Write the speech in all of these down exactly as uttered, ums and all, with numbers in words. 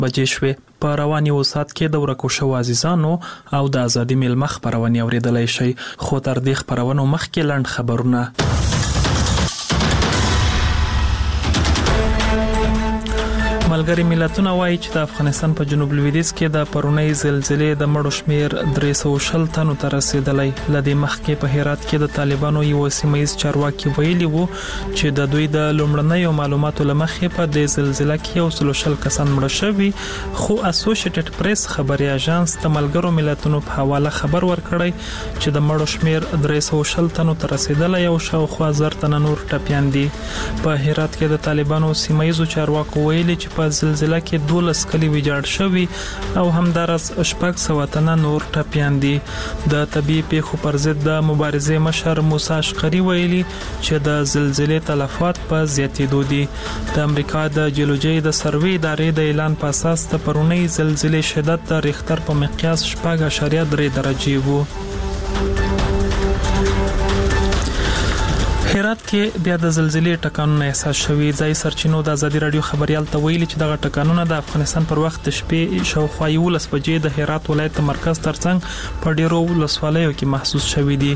بجې شوې. په رواني وسات کې د ورکو شو عزیزانو او د ازادي میلمخ خبرونه اوریدلای شي. خو تر دې خبرونو مخکې لنډ خبرونه. ملګری ملتونه وایي چې د افغانستان په جنوب لویدیځ کې د پرونی زلزلې د مړو شمیر درې سوه شل تنو ته رسیدلی. لدې مخکې په هرات کې د طالبانو یو سیمایي چارواکي ویلي وو چې د دوی د لومړنیو معلوماتو لمخې په د زلزلې کې یو سل شل کسان مړه شوي. خو اسوسییټډ پریس خبري اژانس د ملګرو ملتونو په حواله خبر ورکړی چې د مړو شمیر درې سوه شل تنو ته رسیدلی او شاوخوا زر تنه نور ټپیان دي. په هرات کې د طالبانو سیمایي چارواکو ویلي چې په زلزلې کې دولس کلی ویجاړ شوي او همدارس شپږ سوه تنه نور ټپیان دي. د طبي پیښو پر ضد د مبارزې مشر موسی اشقري ویلي چې د زلزلې تلفات په زیاتېدو دي. د امریکا د جیولوژي د سروې ادارې د اعلان په اساس د پرونی زلزلې شدت د ریختر په مقیاس شپږ اعشاریه درې درجې وو. هرات کې بیا د زلزلې ټکانونه احساس شوي. ځای سرچینو د ازادي رادیو خبريال ته ویلي چې دغه ټکانونه د افغانستان پر وخت د شپې شاوخوا یولس بجې د هرات ولایت مرکز ترڅنګ په ډیرو ولسوالیو کې محسوس شوي دي.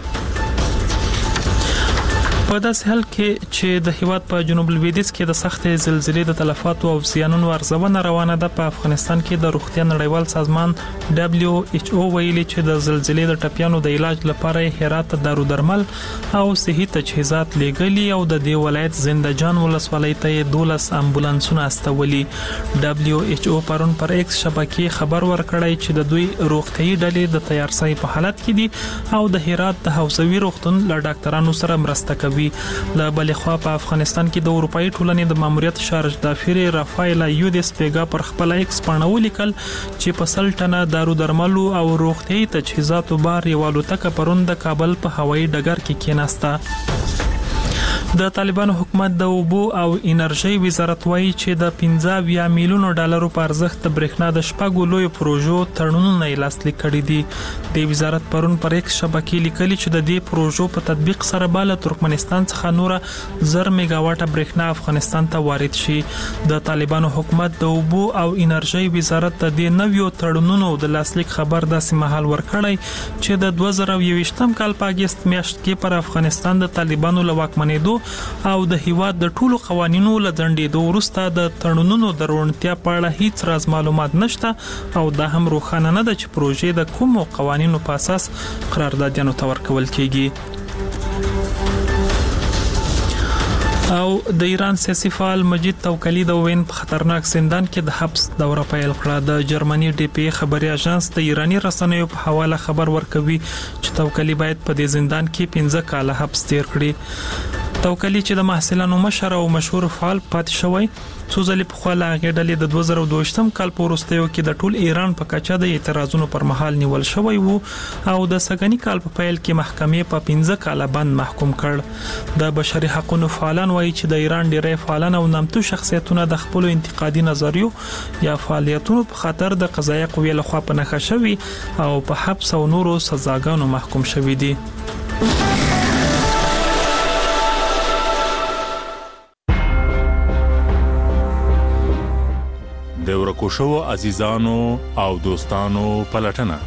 په داسې حال کې چې د هیواد په جنوب لویدیځ کې د سخت زلزلې د تلفاتو او زیانونو ارزونه روانه ده. په افغانستان کې د روغتیا نړیوال سازمان دبليو ایچ او ویلي چې د زلزلې د ټپیانو د علاج لپاره هرات دارو درمل او صحي تجهیزات لېږلي او د دې ولایت زنده‌جان ولسوالۍ ته دولس امبولانسونه استولي. دبليو ایچ او پرون پر ایکس شبکې خبر ورکړی چې د دوی روغتيایي ډلې د تیارسۍ په حالت کې دي او د هرات د حوزوي روغتون له ډاکټرانو سره مرسته کوي. له بلې خوا په افغانستان کې د اروپאי ټولنې د ماموریت شارج دافیر رافایل یودس پیګا پر خپل ایکس باندې ولیکل چې په سل ټنه دارو درملو او روغتيایي تجهیزاتو بار یو الوتکه پرون د کابل په هوایي ډګر کې کېناسته. د طالبانو حکومت د اوبو او انرژي وزارت وایي چې د پنځه میلیونو ډالرو په ارزښت د برېښنا د شپږو لویو پروژو تړونونه لاسلیک کړي دي. د وزارت پرون پر ایکس شبکې لیکلي چې د دې پروژو په تطبیق سره بالا ترکمنستان څخه نور زر میگاواټه برېښنا افغانستان ته وارد شي. د طالبانو حکومت د اوبو او انرژي وزارت د دې نویو تړونونو د لاسلیک خبر داسې مهال ورکړی چې د دوه زره یوویشتم کال په اگست میاشت کې پر افغانستان د طالبانو له واکمنېدو او د هیواد د ټولو قوانینو له ځنډېدو وروسته د تړونونو د روڼتیا په اړه هیڅ راز معلومات نشته او دا هم روښانه نه ده چې پروژې د کومو قوانینو په اساس قراردادیانو ته ورکول کیږي. او د ایران سیاسي فعال مجید توکلی د وین په خطرناک زندان کې د حبس دوره پیل کړه. د جرمني ډي پی خبري اژانس د ایرانی رسنیو په حواله خبر ورکوي چې توکلی باید په دې زندان کې پنځه کاله حبس تیر کړي. توکلی چې د محصلانو مشر او مشهور فعال پاتې شوی څو ځلې په خپل هغه ډلې د دوه زره دوه کال په وروستیو کې د ټول ایران په کچه د اعتراضونو پر مهال نیول شوی وو او د سګنی کال په پیل کې محکمې په پنځه کاله بند محکوم کړ. د بشري حقوقو فعالان وایي چې د ایران ډیری فعالان او نامتو شخصیتونه د خپل انتقادي نظریو یا فعالیتونو په خاطر د قضایي قوې لخوا په نښه شوی او په حبس او نورو سزاګانو محکوم شوی دي. د ورکو شو عزیزانو او دوستانو پلټنه.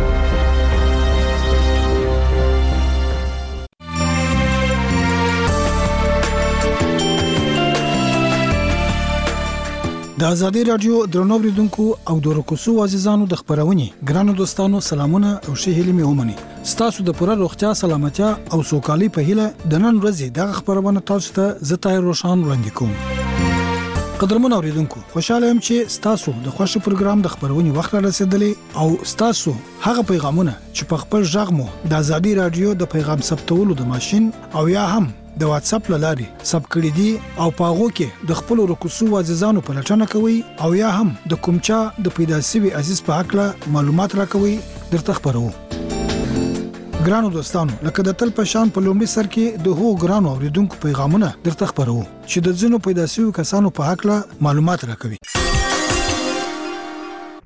د ازادي رادیو درنو اوریدونکو او د ورکو شو عزیزانو د خبرونې ګرانو دوستانو سلامونه او ښه هیله مې ومني. ستاسو د پوره روغتیا سلامتیا او سوکالي په هیله د نن ورځې د خبرونه تاسو ته زه طاهر روشان وړاندې کوم. قدرمن اوریدونکو خوشاله يم چې ستاسو د خوښ پروګرام د خبرونې وخت را رسیدلی او ستاسو هغه پیغامونه چې په خپل ژغ مو د ازادي رادیو د پیغام ثبتولو د ماشين او یا هم د واتس اپ لاري سب کړی دي او پاغو کې د خپل رکوسو عزیزانو په لټنه کوي او یا هم د کومچا د پیدا سوي عزیز په حق معلومات راکوي درته خبرو. ګرانو دوستانو لکه د تل په شان په لومړي سر کې د هو ګرانو اوریدونکو پیغامونه درته خبرو چې د ځینو پیدا سوي کسانو په حق معلومات راکوي.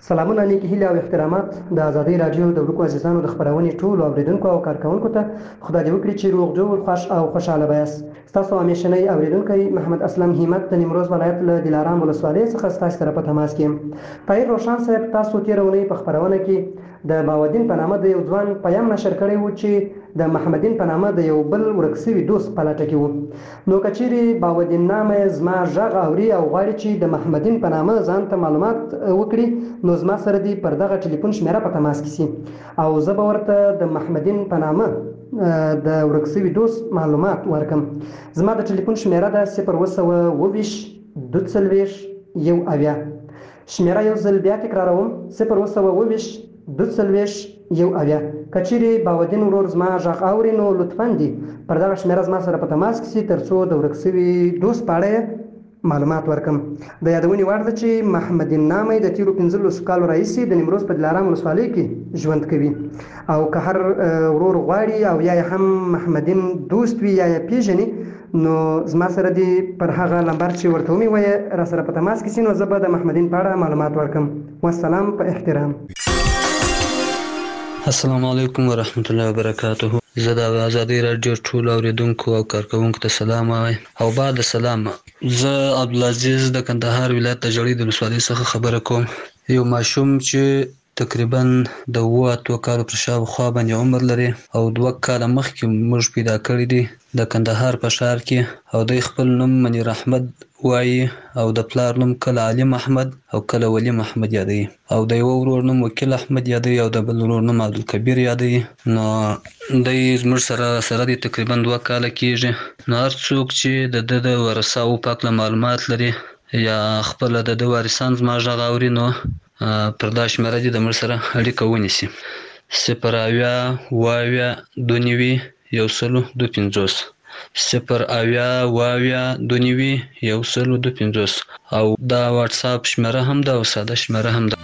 سلامونه نیکی هیله او احترامات د ازادي رادیو د ورکو عزیزانو د خبرونې ټولو اوریدونکو او کارکونکو ته خدای دې وکړي چې روغ جوړ خوش او خوشاله بیاست. تاسو همیشنی اوریدونکي محمد اسلم همت د نیمروز ولایت له دلارام ولسوالۍ څخه ستاسو سره په تماس کې. طاهر روشن صاحب تاسو تیرونی په خبرونه کې د باودین په نامه د یو ځوان پیام نشر کړی و چې د محمدین په نامه د یو بل ورکسوي دوست په لټه کې و. نو کچيري باودین نامه زما ژغ اوري او غواړي چې د محمدین په نامه ځان ته معلومات وکړي نو زما سره دی پر دغه ټلیفون شمیره په تماس کې سي او زه به ورته د محمدین په نامه د ورکسوي دوست معلومات ورکم. زما د ټلیفون شمیره ده صفر وسوه اوويش دوه څلوېښت یو اویا. شمیره یو ځل بیا تکراروم صفر وسوه اوويش دوه څلوېښت یو اویا. کچيري باودین ورور زما ژغ اوري نو لطفاً دی پر دغه شمیره زما سره په تماس کې سي ترڅو د ورکسوي دوست په اړه معلومات ورکم. د یادونې وړ ده چې محمدین نامه د تیرو پنځلسو کالو راهیسې د نیمروز په دلارام ولسوالۍ کې ژوند کوي او که هر ورور غواړي او یا هم محمدین دوست وي یا یې پیژني نو زما سره دی پر هغه نمبر چې ورته ومې را سره په تماس کې سي نو زه به د محمدین په اړه معلومات ورکم. والسلام په احترام. السلام علیکم ورحمت الله وبرکاته. زه د ازادي رادیو ټول اوریدونکو او کارکونکو ته سلام وایم او بعد سلام. زه عبدالعزیز د کندهار ولایت د جړې د ولسوالۍ څخه خبره کوم. یو ماشوم چې تقریبا د اوه اتو کالو پر شاوخوا باندې عمر لري او دوه کاله مخکې موږ پیدا کړی دی د کندهار په ښار کې او دوی خپل نوم منیر احمد وایي او د پلار نوم کله علیم احمد او کله ولیم احمد یادوي او د یو ورور نوم وکیل احمد یادوي او د بل ورور نوم عبدالکبیر یادوي. نو دوی زموږ سره سره دي تقریبا دوه کاله کېږي. نو هر څوک چې د ده د ورثاو په هکله معلومات لري یا خپله د ده وارثان زما غږ اوري نو پر دا شمېره دي د موږ سره اړیکه ونیسي. صفر اویا اوه اویا دوه نوي یو سلو دوه پنځوس صفر اویا اوه اویا دوه نوي یو سلو دوه پنځوس او دا واتساپ شمېره هم ده او ساده شمېره هم ده.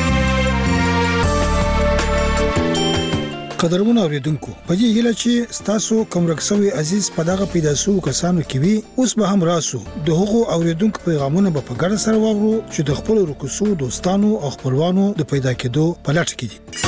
قدرمن اوریدونکو په دې هیله چې ستاسو کوم رکسوي عزیز په دغه پیدا سو کسانو کې وي اوس به هم راسو د هغو اوریدونکو پیغامونه به په ګډه سره واورو چې د خپل رکسو دوستانو او خپلوانو د پیدا کېدو په لټه کې دي.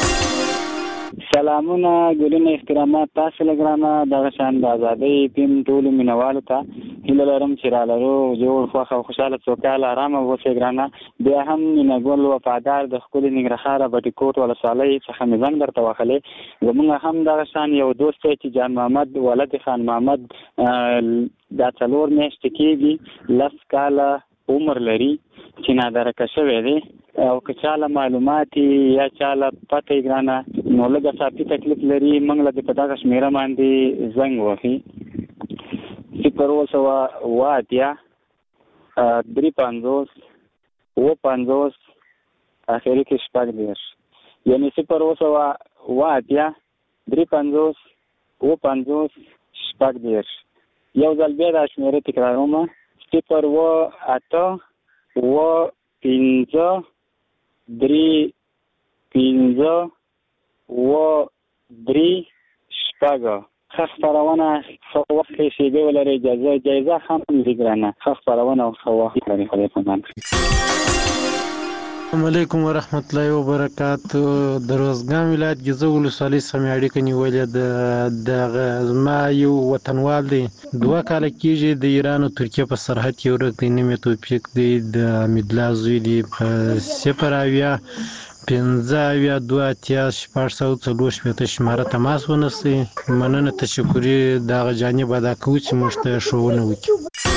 سلامونه ګلونه احترامات تاسو لګرانه دغه شان د ازادۍ پیم ټولو مینوالو ته هیله لرم چې را لرو جوړ خوښ او خوشاله سوکاله ارامه اوسئ ګرانه. بیا هم مینهګل وفادار د ښکلي ننګرهاره بټي کوټ ولسوالۍ څخه مې زنګ درته وهلی. زموږ هم دغه شان یو دوست دی چې جان محمد ولد خان محمد دا څلور میاشتې کېږي لس کاله عمر لري چې نادرکه شوی دی او که چاله معلومات یا چاله پته یې ګرانه نو لږه صافي تکلیف لري موږ له دې په دغه شمېره باندې زنګ وهي صفر اووه سوه اوه اتیا درې پنځوس اووه پنځوس اخري کې شپږ دېرش یعنې صفر اووه سوه اوه اتیا درې پنځوس اووه پنځوس شپږ دېرش. یو ځل بیا دا شمېره تکراروم صفر اووه اته اووه پنځه درې پنځه اووه درې شپږ. ښه خپرونه ښه وخت کې شیبې ولرئ اجازه جایزه هم دي ګرانه. ښه خپرونه او ښه وخت لري. خدای پامان. السلام علیکم ورحمت الله وبرکاتو. د روزګان ولایت ګیزه ولسوالۍ څخه مې اړیکه نیولې ده. دغه زما یو وطنوال دی دوه کاله کېږي د ایران او ترکیې په سرحد کې ورک دی. نوم یې توفیق دی د حمیدالله زوی دی. په صفر اویا پنځه اویا دوه اتیا شپږ سوه څلور شپېته شماره تماس ونیسئ. مننه تشکري دغه جانب ادا کوو چې موږ ته ښوونه وکړي.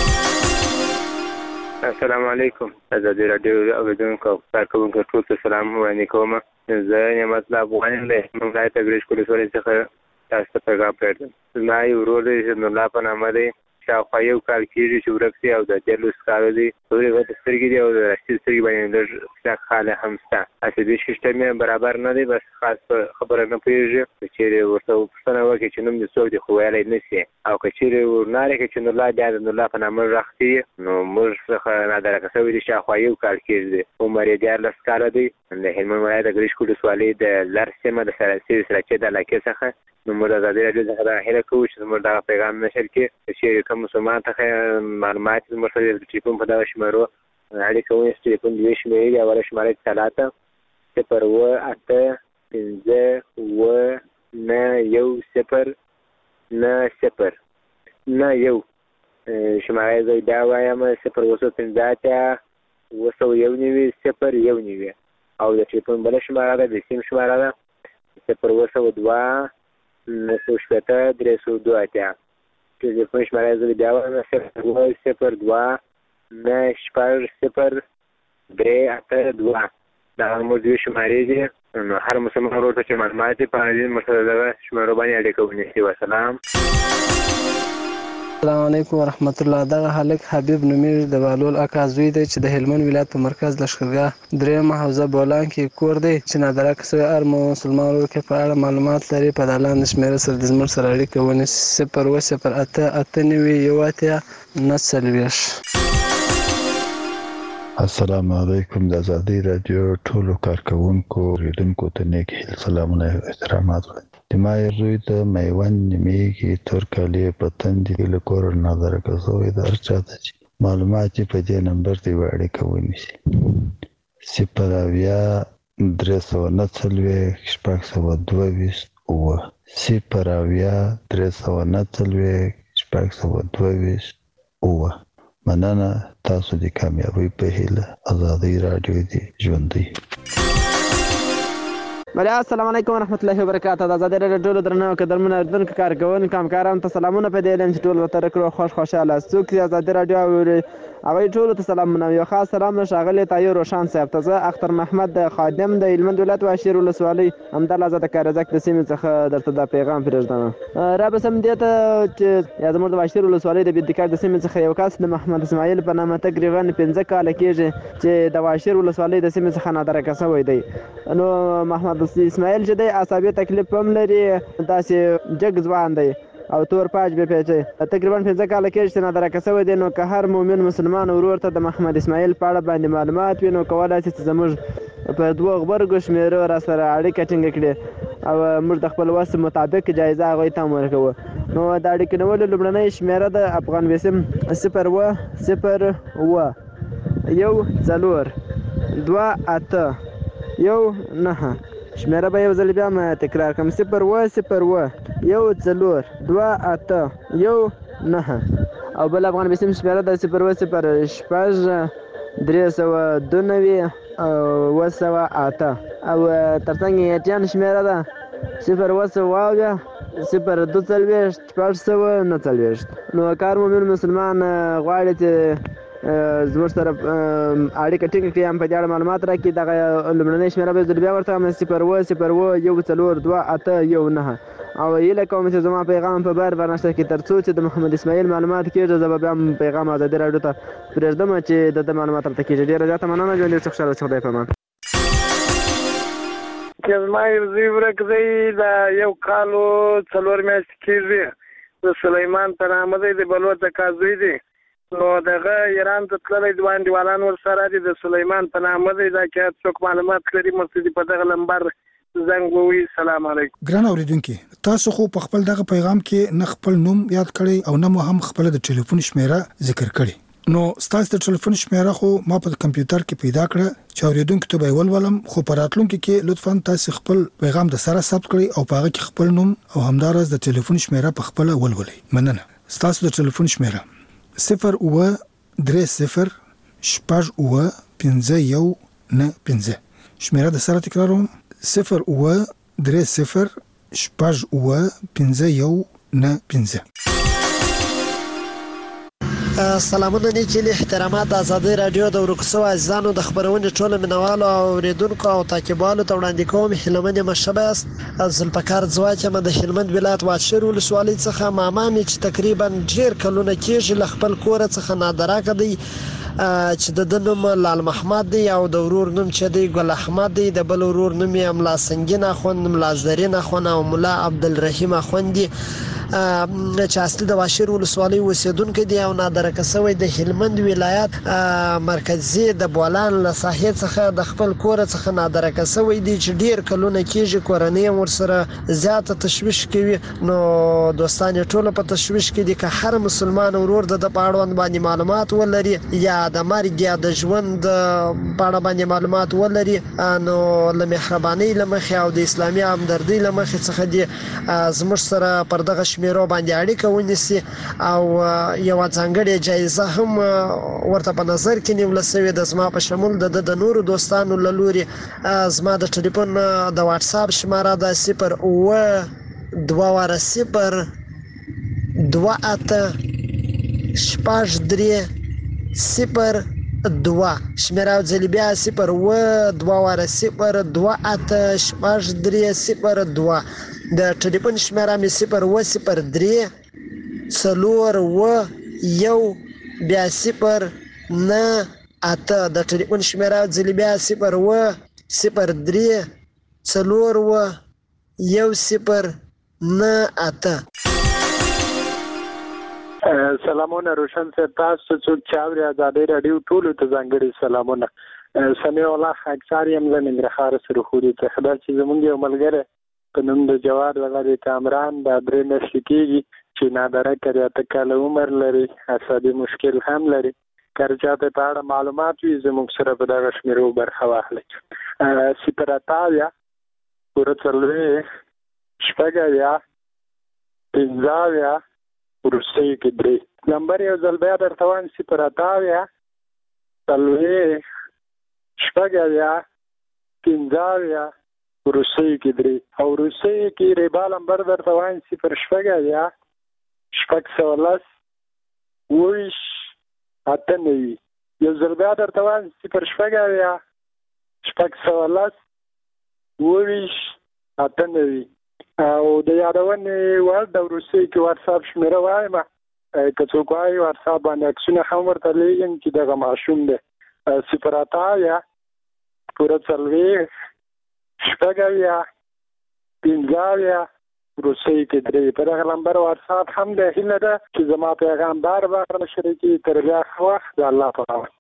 السلام علیکم. ازادي رادیو اوریدونکو او کارکونکو ټول ته سلام وړاندې کوم. زه نعمت الله افغان یم د موږ ولایت ګرشک ولسوالۍ څخه تاسو ته پیغام پرېږدم. زما یو ورور دی چې نورالله په نامه دی. شاوخوا یو کال کېږي چې ورک دی او د دیارلس کالو دی. تورې غټې سترګې دي او د راستي سترګې باندې لږ کلک خاله هم شته. عصبي سیسټم یې برابر نه دی. بس خاص خبره نه پوهېږي. که چېرې ورته پوښتنه وکړي چې نوم دې څوک دی خو ویلی نه شي او که چېرې ورنارې کړي چې نورالله بیا د نورالله په نامه غږ کېږي نو موږ څخه نادرکه شوی دی. شاوخوا یو کال کېږي دی. عمر یې دیارلس کاله دی. د هلمند ولایت د ګرشک ولسوالۍ د لر سیمه د سراسري سراچې د علاقې څخه نو موږ د ازادي راډیو څخه دا هیله کوو چې زموږ دغه پیغام نشر کړي. که چېرې کوم مسلمان څخه معلومات زموږ سره د ټلیفون په دغه شمېرو اړیکه ونیسي. ټلیفون دوې شمېرې دي. اوله شماره ثلاثه صفر اوه اته پنځه اوه نه یو صفر نه صفر نه یو. شماره زه بیا وایم صفر اوه سوه پنځه اتیا اوه سوه یو نوي صفر یو نوي. او د ټلیفون بله شماره ده د سیم شماره ده صفر اوه سوه دوه نهه سوه شپېته درې سوه دوه اتیا. ټلیفون شماره زه بیا وایم صفر اوه صفر دوه نه شپږ صفر درې اته دوه. دا زموږ دوې شمارې دي. نو هر مسلمان ورور ته چې معلومات دي په دې مرسته دغه شمېرو باندې اړیکه ونیسي. وسلام. السلام علیکم ورحمت الله. دغه هلک حبیب نومیږي، د بهلول اکا زوی دی چې د هلمند ولایت په مرکز لښکرګاه درېیمه حوزه بولان کې کور دی چې نادرکه شوی هر مسلمان ورور کې په اړه معلومات لري په دا لاندې شمېره سره د زموږ سره اړیکه ونیسي صفر اوه صفر اته اته نوي یو اتیا نهه څلوېښت. السلام علیکم. د ازادي راډیو ټولو کارکوونکو اوریدونکو ته نیک هیل سلامونه او احترامات وایم. د ما زوی د میوند نومیږي، تور کالي په تن دي، له کوره نادرکه شوی د هر چا ته چې معلومات یې په دې نمبر دې اړیکه ونیسي صفر اویا درې سوه نهه څلوېښت شپږ سوه دوه ویشت اووه صفر اویا درې سوه نهه څلوېښت شپږ سوه دوه ویشت اووه. مننه. تاسو د کامیابی په هیله. ازادي راډیو دې ژوندۍ. بله السلام علیکم ورحمت الله وبرکاته. د ازادي راډیو ټولو درنو قدرمنو اورېدونکو کارکوونکو همکارانو ته سلامونه په دې علم چې ټول ورته کړو خوش خوشحاله. څوک چې ازادي راډیو اوري هغوی ټولو ته سلامونه. یو خاص سلام له ښاغلي طاهر روشان صاحب ته. زه اختر محمد د خادم د هلمند ولایت واشیر ولسوالۍ همدلته د کارزک د سیمې څخه درته دا پیغام پرېږدم. را به سم دې ته چې یا زموږ د واشیر ولسوالۍ د بېدکار د سیمې څخه یو کس د محمد اسماعیل په نامه تقریبا پنځه کاله کېږي چې د واشیر ولسوالۍ د سیمې څخه نادرکه شوی دی. نو محمد اسماعیل چې دی عصبي تکلیف هم لري، داسې جګ ځوان دی او تور پاج به پیچي. تقریبا پنځه کاله کېږي چې نادرکه شوی دی. نو که هر مؤمن مسلمان ورور ته د محمد اسماعیل په اړه باندې معلومات وي نو کولی شي چې زموږ په دوه غبرګو شمېرو را سره اړیکه ټینګه کړي او موږ د خپل وس مطابق جایزه هغوی ته هم ورکوو. نو د اړیکې نیولو لومړنۍ شمېره د افغان وسیم صفر اوه صفر اوه یو څلور دوه اته یو نهه. شمېره به یو ځل بیا هم تکرار کړم صفر اوه صفر اوه یو څلور دوه اته یو نهه. او بل افغان وسیم شمېره د صفر اوه صفر شپږ درې سوه دوه نوي اوه سوه اته. او تر څنګ یې ایټیان شمېره ده صفر اوه سوه اویا صفر دوه څلوېښت شپږ سوه نهه څلوېښت. نو کار مومن مسلمان غواړي چې زموږ سره اړیکه ټینګه کړي هم په دې اړه معلومات راکړي. دغه لومړنۍ شمېره به زه بیا ورته وایم صفر اوه صفر اوه یو څلور دوه اته یو نهه. او هیله کوم چې زما پیغام په بار برنامه کې تر څو چې د محمد اسماعیل معلومات کېږي زه به بیا هم پیغام ازادي راډیو ته پرېږدم چې د ده معلومات ورته کېږي. ډېره زیاته مننه. ژوند ډېر خوشحاله اوسئ. خدای په امان. چې زما یو زوی ورک دی، دا یو کال و څلور میاشتې کېږي. د سلیمان په نامه دی، د بلوڅ اکا زوی دی. نو دغه ایران ته تللی دوه انډیوالان ورسره دي، د سلیمان په نامه دی. دا که څوک معلومات لري مرسته په دغه نمبر زنګ ووهي. سلام علیکم. ګران اورېدونکي، تاسو خو په خپل دغه پیغام کې نه خپل نوم یاد کړی او نه مو هم خپل د ټلیفون شمېره ذکر کړی. نو ستاسو د ټلیفون شمېره خو ما په کمپیوټر کې پیدا کړه چې اورېدونکو ته به ولولم، خو په راتلونکي کې لطفاً تاسو خپل پیغام د سره ثبت کړئ او په هغه کې خپل نوم او همدارس د ټلیفون شمېره په خپل ولولئ. مننه. ستاسو د ټلیفون شمېره صفر اوه درې صفر شپږ اوه پنځه یو نهه پنځه. شمېره د سره تکراروم صفر اوه درې صفر شپږ اوه پنځه یو نهه پنځه. سلامونه نیکې احترامات د ازادي راډیو د ورکو شوو عزیزانو د خپرونې ټولو مینوالو او اورېدونکو او تعقیبوالو ته وړاندې کوم هیله من یم ښه یاست. ذوالفقار ځواک یم د هلمند ولایت واشیر ولسوالۍ څخه. ماما مې چې تقریبا ډېر کلونه کېږي له خپل کوره څخه نادرکه دی چې د ده نوم لال محمد دی او د ورور نوم چې دی ګل احمد دی. د بل ورور نوم یې ملا سنګین اخوند، ملا زرین اخوند او ملا عبدالرحیم اخوند دی. چې اصلي د واشیر ولسوالۍ اوسیدونکو دي او نادرکه شوی د هلمند ولایت مرکزي د بولان له ساحې څخه د خپل کور څخه نادرکه شوی دي چې ډیر کلونه کېږي کورنۍ ورسره زیاته تشویش کوي. نو دوستان ټول په تشویش کې دي که هر مسلمان ورور د پاړوند باندې معلومات ولري یا د مرګ یا د ژوند په باندې معلومات ولري نو له مهرباني لمخې او د اسلامي همدردي لمخې څخه دي زموږ سره پر دغه شمیرو باندې اړیکه ونیسي او یو ځانګړې جایزه هم ورته په نظر کې نیول شوې ده زما په شمول د د نورو دوستانو له لوري. زما د ټلیفون د واتس اپ شماره ده صفر اوه دوه واره صفر دوه اته شپږ درې صفر دوه شمیره او ځلې بیا صفر اوه دوه واره صفر دوه اته شپږ درې صفر دوه. د ټلیفون شمیره مې صفر اوه صفر درې څلور اوه یو بیا صفر نه اته. د ټلیفون شمیره او ځلې بیا صفر اوه صفر درې څلور اوه یو صفر نه اته. سلامونه روشن صاحب، تاسو څوک چې اوري ازادي رادیو ټولو ته ځانګړي سلامونه. سمیع الله اکثر یم له ننګرهار سره خوري ته خبر چې زمونږ یو ملګری په نوم د جواد وغیرہ کامران د درې میاشتې کېږي چې نادره کړی اته کاله عمر لري، عصبي مشکل هم لري. که چاته په اړه معلومات وي زموږ سره په دغه شمیرو برخه واخلئ. صفر اته اویا پوره څلوېښت شپږ اویا پنځه اویا وروستیو کې درې. نمبر یو ځل بیا درته وایم صفر اته اویا څلوېښت شپږ اویا پنځه اویا وروستیو کې درې او وروستیو کې ریبا نمبر درته وایم صفر شپږ اویا شپږ سوه لس اوویشت اته نوي. یو ځل بیا درته وایم صفر شپږ اویا شپږ سوه لس اوویشت اته نوي. او د یادونې وړ د وروستیو کې واتساپ شمیره وایم، که څوک وایي واتساپ باندې عکسونه هم ورته لیږم چې دغه ماشوم دی. صفر اته اویا پوره څلوېښت شپږ اویا پنځه اویا وروستیو کې درې. په دغه نمبر واتساپ هم دی. هیله ده چې زما پیغام بار بار شریکي. تر بیا ښه وخت د الله په امان.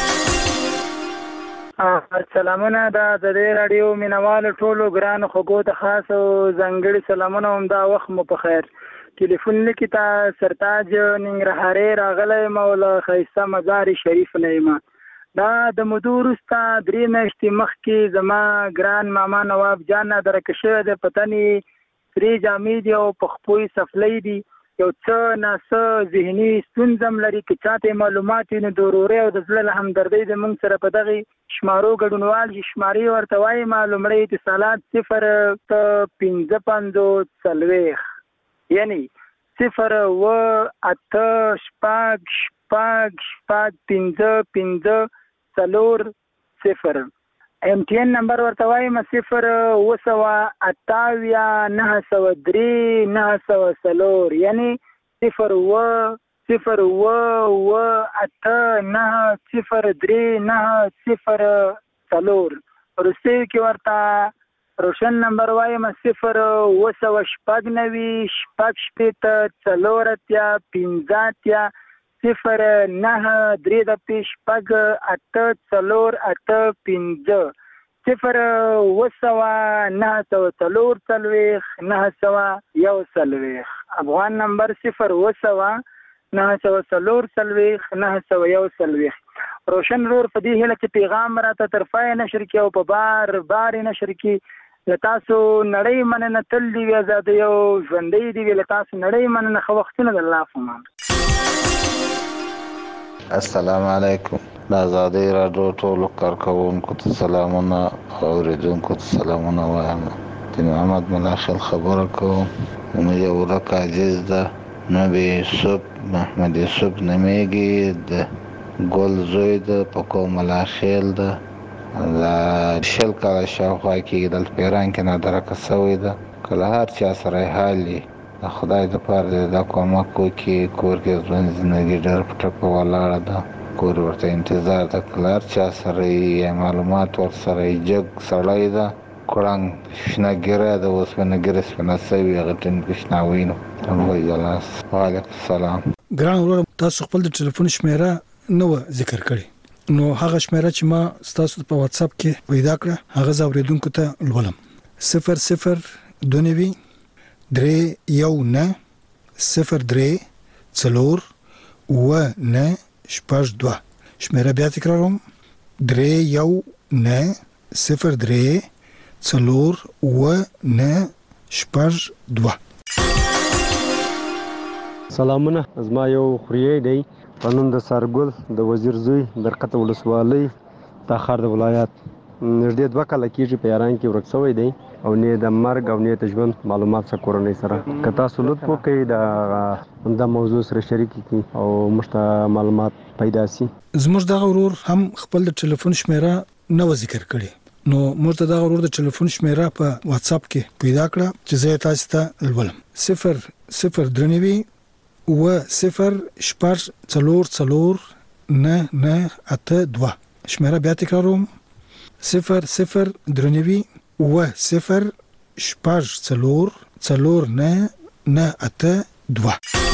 سلامونه د ازادي راډیو مینوالو ټولو ګرانو خوږو ته خاص او ځانګړي سلامونه. همدا وخت مو په خیر. ټلیفون لیکي ته سرتاج ننګرهاري راغلی یم او له ښایسته مزار شریف نه یم. دا د مودو وروسته درې میاشتې مخکې زما ګران ماما نواب جان نادرکه شوی دی. په تن یې سرې جامې دي او په خپو یې سفلی دي. یو څه ناڅه ذهني ستونزه هم لري. که چاته معلومات وي نو د ورورۍ او د زړه له همدردۍ د موږ سره په دغې شمارو ګډونوال شي. شمارې ورته وایم لومړی اتصالات صفر پنځه پنځوس څلوېښت یعنې صفر اوه اته شپږ شپږ شپږ پنځه پنځه څلور صفر. ایم ټي این نمبر ورته وایم صفر اوه سوه اته اویا نهه سوه درې نهه سوه څلور یعنې صفر اوه صفر اوه اوه اته نهه صفر درې نهه صفر څلور. وروستیو کې ورته روشن نمبر وایم صفر اوه سوه شپږ نوي شپږ شپېته څلور اتیا پنځه اتیا صفر نهه درې دپې شپږ اته څلور اته پنځه صفر اوه سوه نهه سوه څلور څلوېښت نهه سوه یو څلوېښت. افغان نمبر صفر اوه سوه نهه سوه څلور څلوېښت نهه سوه یو څلوېښت. روشن رور په دې هیله چې پیغام راته طرفه نشر کړي او په بار بار نشر کړي. له تاسو نړۍ مننه. تل دې وي ازادي او ژوندۍ دې وي. له تاسو نړۍ مننه. ښه وختونه د الله په امان. السلام علیکم. د ازادي راډیو ټولو کارکوونکو ته سلامونه او اوریدونکو ته سلامونه وایم. د محمد ملاخل خبره کوم. نو یو ورک عزیز ده نبی یوسف محمد یوسف نمیږي د ګل زوی ده په کوم ملاخل ده د شل کاله شاوخوا کې دلته په ایران کې نادرکه شوې ده. که له هر چا سره حال وي د خدای دپاره دا کومک وکړي. کور کې ژوند زندګي ډېر په ټپه ولاړه ده. کور ورته انتظار ده. که له هر چا سره یې معلومات ورسره یې جګ سړی ده کړنګ شنګره د وسپنګره سپنه سوي غټن بشناوینو الله جلاس وعلیکم السلام. ګران ورور تاسو خپل د ټلیفون شمیره نو ذکر کړی نو هغه شمیره چې ما تاسو په واتس اپ کې پیدا کړه هغه زاوریدونکو ته لولم صفر صفر دونوي درې یو نه صفر درې څلور و نه شپږ دوه شمیره بیا تکراروم درې یو نه صفر درې څلور و نه شپږ دوه. سلامونه زما یو خوري دی قانون د سرګل د وزیر زوی درقته ولسوالۍ تاخر د ولایت نږدې دوه کاله کېږي په یاران کې ورک شوی دی او نه د مرګ او نه د ژوند معلومات څخه کورنۍ سره که تاسو لطف وکړئ د د موضوع سره شریک کړئ او موږ معلومات پیدا سي. زموږ دغه ورور هم خپل د ټلیفون شمیره نو ذکر کړي نو موږ ته دغه ورور د ټلیفون شمیره په واتس اپ کې پیدا کړه چې زه تاسو ته ولولم صفر صفر درنوي و صفر شپږ څلور څلور نه نه اته دوه شمیره بیا تکراروم صفر صفر درنوي و صفر شپږ څلور څلور نه نه اته دوه.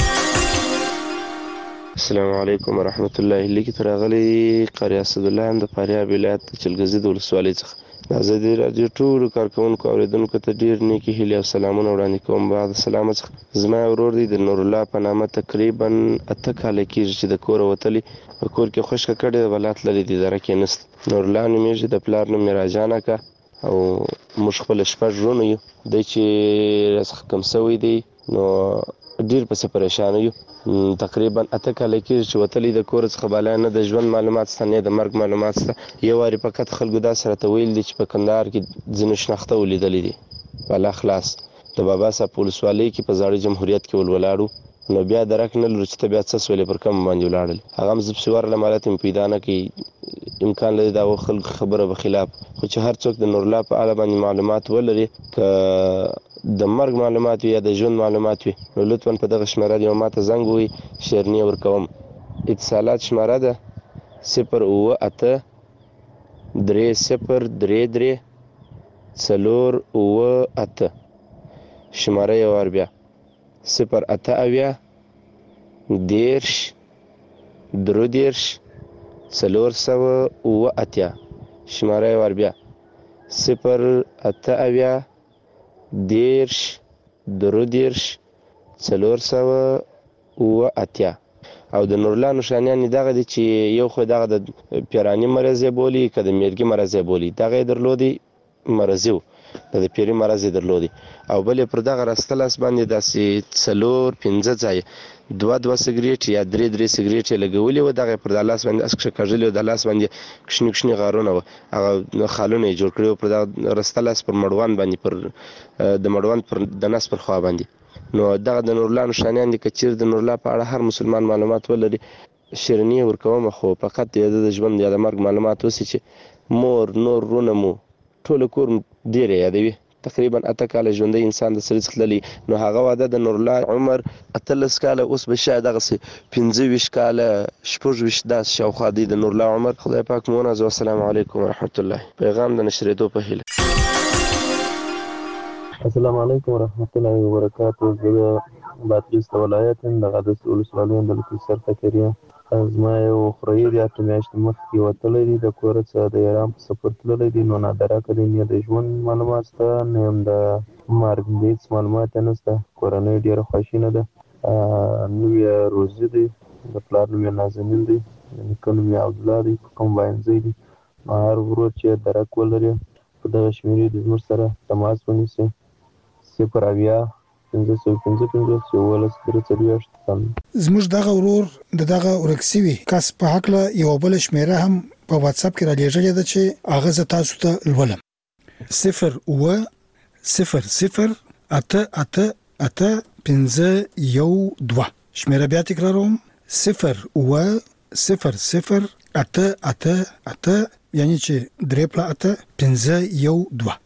السلام علیکم ورحمت الله. لیکي ترغلي قاری اسد الله هم د فاریاب ولایت چلګزي د ولسوالۍ څخه د ازادي رادیو ټول کارکونکو اوریدونکو ته ډیر نیکی هیله او سلامونه وړاندې کوم. بعد سلام څخه زما ورور دی د نور الله په نامه تقریبا اته کال کېږي چې د کور وتلی په کور کې خوشک کړي ولات لري د اداره کې نست نور الله نومېږي د پلار نوم راجانه کا او موږ خپل شپږ ورونه یو د چې رسخ کم سوی دی نو ډیر په پریشان یو تقریبا اته کال کېږي چې وتلی د کور څخه بالا نه د ژوند معلومات ستنه د مرګ معلومات ست یو واری فقط خلکو دا سره ته ویل دي چې په کندهار کې ځینو شناخته ولیدلې دي بالا خلاص د بابا صاحب ولسوالۍ کې په زاړه جمهوریت کې ولولاړو نو بیا درک نه لري چې بیا څه سولې پر کم باندې ولاړل هغه مزب سوار لمالات پیدا نه کی امکان لري دا خلک خبره به خلاف خو چې هر څوک د نور الله په اړه باندې معلومات ولري ک د مرګ معلومات یا د ژوند معلومات وي نو لطفا په دغه شمیره دی ماته زنګ وي شیرنی ورکوم اتصالات شمیره ده صفر اوه اته درې صفر درې درې څلور اوه اته شمیره یو وار بیا صفر اته اویا دیرش درو دیرش څلور سوه اوه اتیا شمیره یو وار بیا صفر اته اویا دیرش درو دیرش څلور سوه اوه اتیا او د نورلا نشانیان دغه دي چې یو خو دغه د پیرانی مرض بولی که د میرګي مرض بولی دغه درلودي مرزیو د پیری مرض درلودي او بلې پر دغه راستلاس باندې داسې څلور پنځه ځای دوه دوه سګریټ یا درې درې سګریټ لګولي و دغه پر د لاس باندې اسکه کاژلی د لاس باندې کښنی کښنی غارونه و هغه خالونه جوړ کړو پر دغه راستلاس پر مړوان باندې پر د مړوان پر د نس پر خوا باندې نو دغه د نورلا نشانیان دي کچیر د نورلا په اړه هر مسلمان معلومات ولري شیرنی ورکوم خو فقط د ژوند یا د مرګ معلومات وسی چې مور نور رونه مو ټول کور ډیر یادوي تقریبا اته کال ژوندۍ انسان د سره څخللی نو هغه واده د نور الله عمر اتلس کال اوس به شاید دغه پنځه ویشت کال شپږ ویشت داس شاوخوا دی د نور الله عمر خدای پاک مو ناز والسلام علیکم ورحمت الله پیغام د نشریدو په هیله. السلام علیکم ورحمت الله وبرکاته. زه باتریس ولایت د غدس ولسوالۍ د لکسر فکریا زما یو خوري دی اته میاشتې مخکې وتلی دی د کور څخه د ایران په سفر تللی دی نو نادره کړی نه د ژوند معلومات شته نه هم د مرګ هېڅ معلومات یې نشته کورنۍ ډېره خواشینه ده نوم یې روزي دی د پلار نوم یې نازنین دی د نیکه نوم یې عبدالله دی کمباینزی دی نو هر ورور چې درک ولري په دغه شمېرې د زموږ سره تماس ونیسي صفر اویا پنځه سوه پنځه پنځوس یوولس درې څلوېښت. زموږ دغه ورور د دغه ورک سوي کس په هکله یوه بله شمېره هم په واتس اپ کې رالیږلې ده چې هغه زه تاسو ته لولم صفر اوه صفر صفر اته اته اته پنځه یو دوه شمېره بیا تکراروم صفر اوه صفر صفر اته اته اته یعنی چې درې پله اته پنځه یو دوه.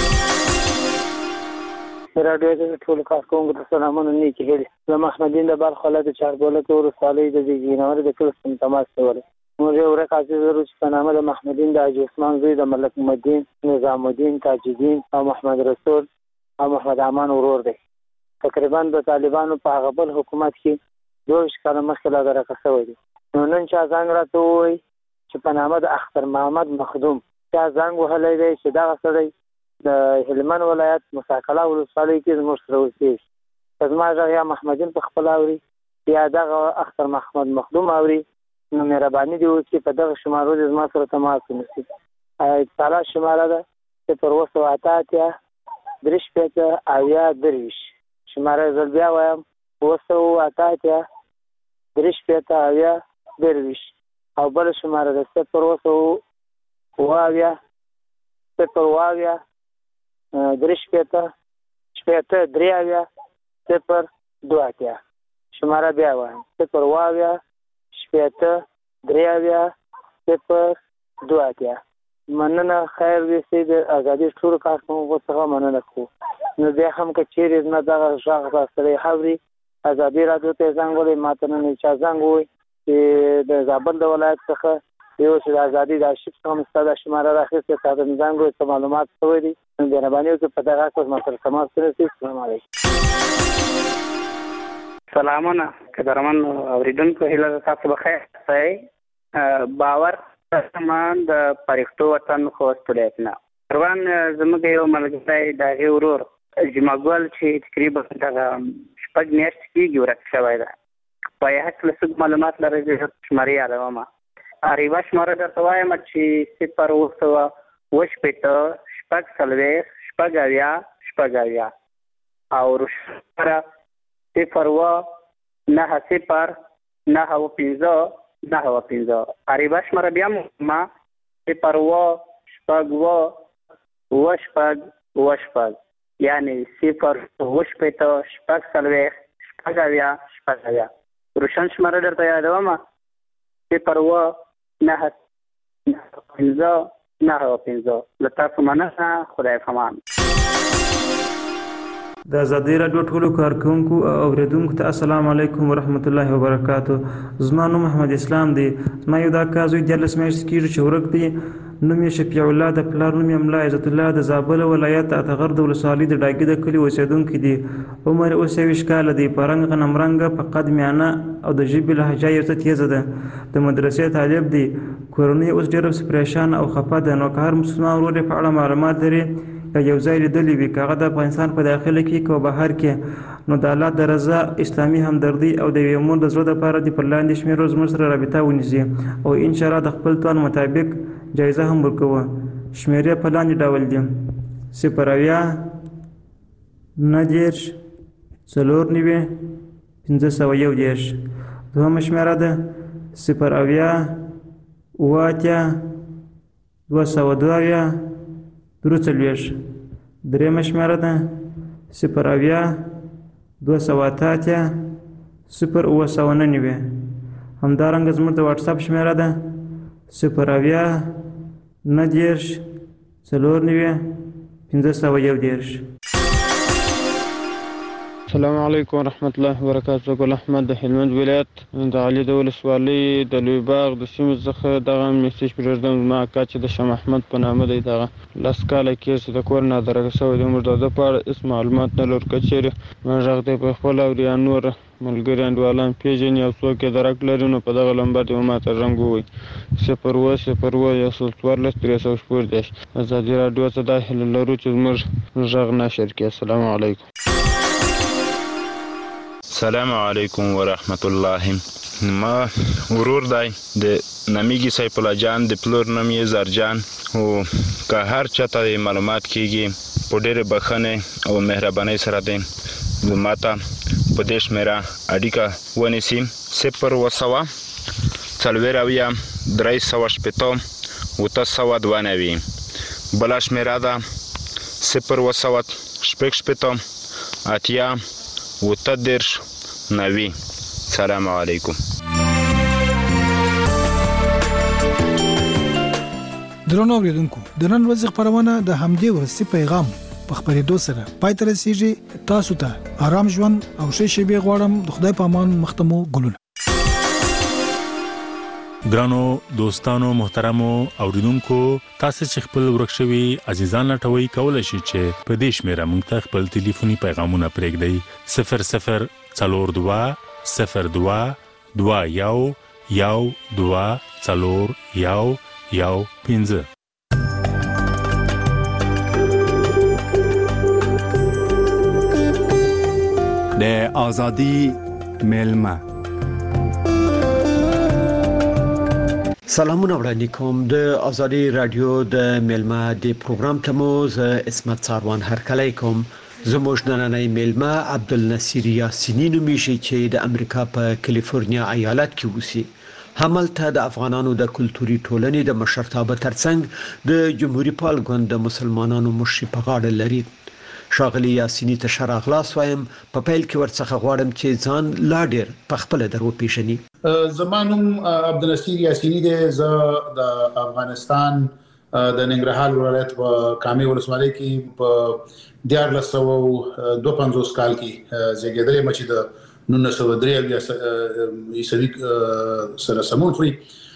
راډیو د ټولو کارکونکو ته سلامونه نیکې هیلې. زه محمدین د بلخ ولایت چاربولک ولسوالۍ د زیږینور د کلي څخه تماس کولی. موږ یو ورک عزیز لرو چې په نامه د محمدین د حاجي عثمان زوی د ملک محمدین نظام الدین تاج الدین او محمد رسول او محمد امان ورور دی. تقریبا د طالبانو په هغه بل حکومت کې دوه کاله مخکې لا درکه شوی دی. نو نن چا زنګ راته ووایي چې په نامه د اختر محمد مخدوم چا زنګ وهلی دی چې دغه سړی د هلمند ولایت مساکله ولسوالۍ کې زموږ سره اوسېږي. که زما غږ یا محمدین په خپل اوري یا دغه اختر محمد مخدوم اوري نو مهرباني دې وکړي په دغه شمارو دې زما سره تماس ونیسي. اتصالات شماره ده صفر اووه سوه اته اتیا درې شپېته اویا درویشت. شماره زه بیا وایم اووه سوه اته اتیا درې شپېته اویا درویشت. او بله شماره ده صفر اووه سوه اووه اویا صفر اووه اویا درې شپېته شپېته درې اویا صفر دوه اتیا. شماره بیا وایم صفر اووه اویا شپېته درې اویا صفر دوه اتیا. مننه. خیر ویسي د ازادي ټولو کارکوونکو څخه مننه کوو. نو بیا هم که چیرې زما دغه غږ راستلی اوري ازادي راډیو ته زنګ ووهئ. ما ته نن چا زنګ ووایي چې د زابل د ولایت څخه یو چې د ازادي د آرشیف څخه مو ستا دا شماره راخیستې تا ته مې زنګ ووایي څه معلومات شوی دي. نو مهرباني وکړئ په دغه اساس ما سره تماس ونیسئ. السلام علیکم. سلامونه قدرمن اوریدونکو، هیله ده تاسو بخیر اوسئ. باور سامان د پرښتو وطن خوست ولایت نه روان زموږ یو ملګری د هغې ورور جمعګل چې تقریبا دغه شپږ میاشتې کېږي ورک شوی ده. په یې هکله څه معلومات لرئ؟ زه شمارې یادوم. یوه شماره درته وایم چې صفر اووه سوه اووه شپېته شپږ څلوېښت شپږ اویا شپږ اویا او روشماره صفر اووه نهه صفر نهه اووه پنځه نهه اووه پنځه. عربه شماره بیا ما صفر اووه شپږ اووه اووه شپږ اووه شپږ یعنې صفر اووه شپېته شپږ څلوېښت شپږ اویا شپږ اویا. روشن شماره درته یادوم صفر اووه نهه پنځه نهه اووه پنځه. له تاسو مننه. خدای پامان. د ازادي راډیو ټولو کارکوونکو او اوریدونکو ته السلام علیکم ورحمت الله وبرکاتو. زما نوم محمد اسلام دی. زما یو دا کار زوی دیارلس میاشتې کېږي چې ورک دی. نوم یې شفیع الله د پلار نوم یې ملا عزت الله د زابل ولایت اتغر د ولسوالۍ د ډاګي د کلي اوسېدونکی دی. عمر یې اوس یویشت کاله دی. په رنګ غنم رنګه په قد میانه او د ژبې لهجه یې ورته تیزه ده. د مدرسې طالب دی. کورنۍ اوس ډېره پریشان او خفه ده. نو که هر مسلمان ورور یې په اړه معلومات لري یا یو ځای لیدلی وي که هغه د افغانستان په داخله کې که بهر کې نو د الله د رضا اسلامي همدردي او د یوې مور د زړه دپاره دې پر لاندې شمېرو زموږ سره رابطه ونیسي او انشاءالله د خپل توان مطابق جایزه هم ورکوو. شمېرې په لاندې ډول دي: صفر اویا نهه دېرش څلور نوي پنځه سوه یو دېرش. دوهمه شمېره ده صفر اویا اووه اتیا دوه سوه دوه اویا درې څلوېښت. درېیمه شمېره ده صفر اویا دوه سوه اته اتیا صفر اووه سوه نهه نوي. همدارنګه زموږ د واټساپ شمېره ده صفر اویا نهه دېرش څلور نوي پنځه سوه یو دېرش. السلام علیکم ورحمت الله وبرکاتو. ګل احمد د هلمند ولایت د علي د ولسوالۍ د لوی باغ د سیمې څخه دغه میسج پرېږدم. زما اکا چې د شاه محمد په نامه دی دغه لس کاله کېږي چې د کور نه درکه شوی دی. موږ د ده په اړه هېڅ معلومات نه لرو. که چېرې ما غږ دی په خپل اوري یا نور ملګري انډیوالان پېژني او څوک یې درک لري نو په دغه نمبر دې ما ته زنګ ووایي صفر اووه صفر اووه یو سل څوارلس درې سوه شپږ دېرش. ازادي راډیو ته دا هیله لرو چې زموږ غږ نشر کړي. السلام علیکم. السلام علیکم ورحمت الله. ما ورور دی د نمیږي سیف الله جان د پلور نوم یې زرجان او که هر چاته معلومات کیږي په ډېرې بښنې او مهربانۍ سره دی ما ته په دې شمېره اړیکه ونیسي صفر اووه سوه څلوېښت اویا درې سوه شپېته اوته سوه دوه نوي. بله شمېره ده صفر اووه سوه شپږ شپېته اتیا اوته دېرش نوي. سلام علیکم. درنو اوریدونکو، د نن ورځې خپرونه د همدې وروستي پیغام په خپرېدو سره پای ته رسیږي. تاسو ته آرام ژوند او ښې شېبې غواړم. د خدای په امان. مخ ته مو ګلونه. ګرانو دوستانو محترمو اوریدونکو تاسو چې خپل ورکشوي عزیزان لټوي کولای شئ چې په دې شمیره موږ ته خپل ټلیفوني پیغامونه پرېږدئ صفر صفر څلور دوه صفر دوه دوه یو یو دوه څلور یو یو پنځه. د ازادي ملما سلامونه وړاندې کوم د ازادي رادیو د ملما د پروګرام ته مو ز اسمت ساروان هرکلی کوم. زموږ نننۍ ملما عبدالنصیر یاسینی نومیږي چې د امریکا په کالیفورنیا ایالت کې اوسي. هملته د افغانانو د کلتوري ټولنې د مشرتابه ترڅنګ د جمهوریت پال ګوند د مسلمانانو مشري په غاړه لري. شاغلی یاسینی ته شراغلاس وایم په پیل کې ورڅخه غواړم چې ځان لا ډیر په خپل درو پیژني. زمانوم عبدالنصیر یاسینی دی. زه د افغانستان د ننګرهار ولایت په کامې ولسوالۍ کې په دیارلس سوه دوه پنځوس کال کې زیږېدلی یم چې د نولس سوه درې اویا عیسوي سره سمون خوري.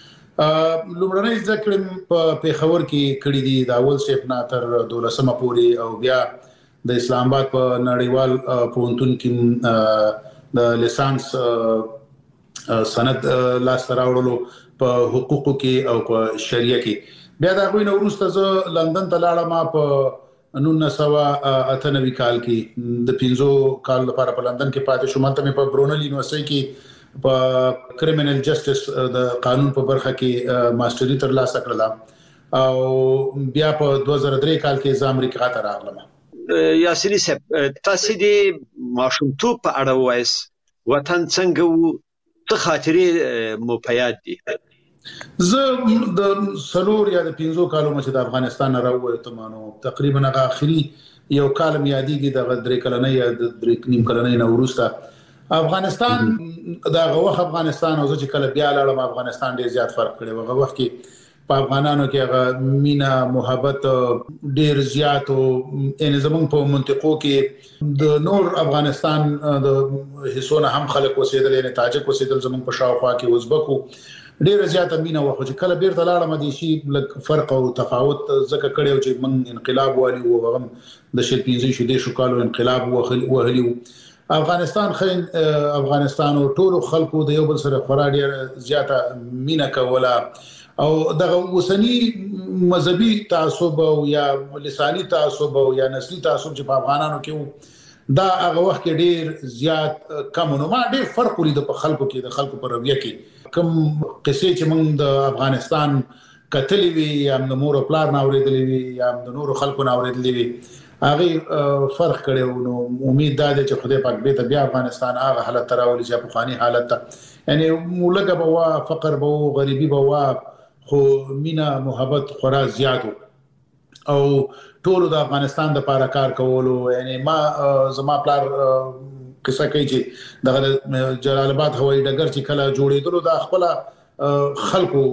لومړنۍ زده کړې په پېښور کې کړې دي د اول صنف نه تر دولسمه پورې، او بیا د اسلام آباد په نړیوال پوهنتون کې د لیسانس سند لاسته راوړلو په حقوقو کې او په شریعه کې. بیا د هغوی نه وروسته زه لندن ته لاړم په نولس سوه اته نوي کال کې. د پنځو کال لپاره په لندن کې پاتې شوم. هلته مې په برونل یونیورسټۍ کې په کریمینل جسټس د قانون په برخه کې ماستري ترلاسه کړله، او بیا په دوه زره درې کال کې زه امریکا ته راغلم. یاسینی صاحب، تاسو د ماشومتوب په اړه وایس، وطن څنګه وو، څه خاطرې مو په یاد دي؟ زه د څلور یا د پنځو کالو مچ د افغانستان نه راووتم، نو تقریبا هغه اخري یو کال مې یادېږي د درې کلنۍ یا د درې نیم کلنۍ نه وروسته. افغانستان دا هغه وخت افغانستان او زه چې کله بیا لاړم افغانستان ډېر زیات فرق کړی و. هغه وخت کې په افغانانو کې هغه مینا محبت ډېر زیات او ان زمونږ په منطقو کې د نور افغانستان د حصونه هم خلک وسیدل، یعنی تاجک وسیدل، زمونږ په شاوخوا کې ازبکو ډېر زیات مینا وخت چې کله بیرته لاړم د شي لک فرق او تفاوت زکه کړیو چې من انقلاب والی او هغه د شل پنځه شو د شو کالو انقلاب وهلی. افغانستان خین افغانستان او ټول خلکو د یو بل سره خورا ډېر زیاته مینا کوله، او دغه وسنی مذهبي تعصب او یا لساني تعصب او یا نسلي تعصب چې په افغانانو کې دا هغه وخت کې ډېر زیات کم نو ما ډېر فرق ولید په خلکو کې، د خلکو په رویه کې کوم قصې چې موږ د افغانستان کتلې وي یا د مور او پلار نه اورېدلې وي یا د نورو خلکو نه اورېدلې وي، هغه فرق کړو. نو امید ده چې خدای پاک به بیا افغانستان هغه حالت ته راولي چې په خواني حالت ته، یعنی مولګه به فقر به غریبي به خو مینا محبت خورا زیاتو او ټول د افغانستان د لپاره کار کولو. یعنی ما زما پلار کیسه کوي چې د جلال آباد هوایي ډګر چې کله جوړېدلو د خپل خلکو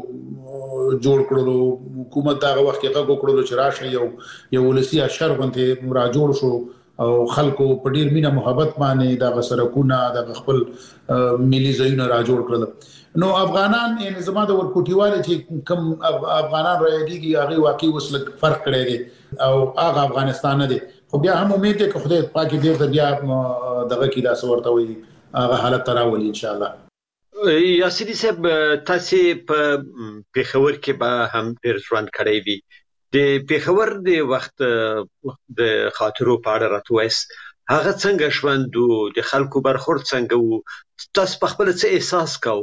جوړ کړلو، حکومت دا وخت کې هغه کړلو چې راشه یو یو ولسی اشر باندې را جوړ شو او خلکو په ډیر مینا محبت باندې د سرکونه د خپل ملي ځایونه را جوړ کړل. نو افغانان یعنی زما د ورکوټیواله چې کم افغانان راځي هغه واقعي وسلک فرق کړی دی او هغه افغانستان نه دی، خو بیا هم امید ده چې خدای پاک دې ته بیا دغه کې دا څورته وي هغه حالت راولي ان شاء الله. یاسینی صاحب، تاسو په پېښور کې به هم ډېر ژوند کړی وي، د پېښور د وخت د خاطرو په اړه راته وایست، هغه څنګه ژوند و، د خلکو برخورد څنګه و، تاسو په خپل څه احساس کوئ؟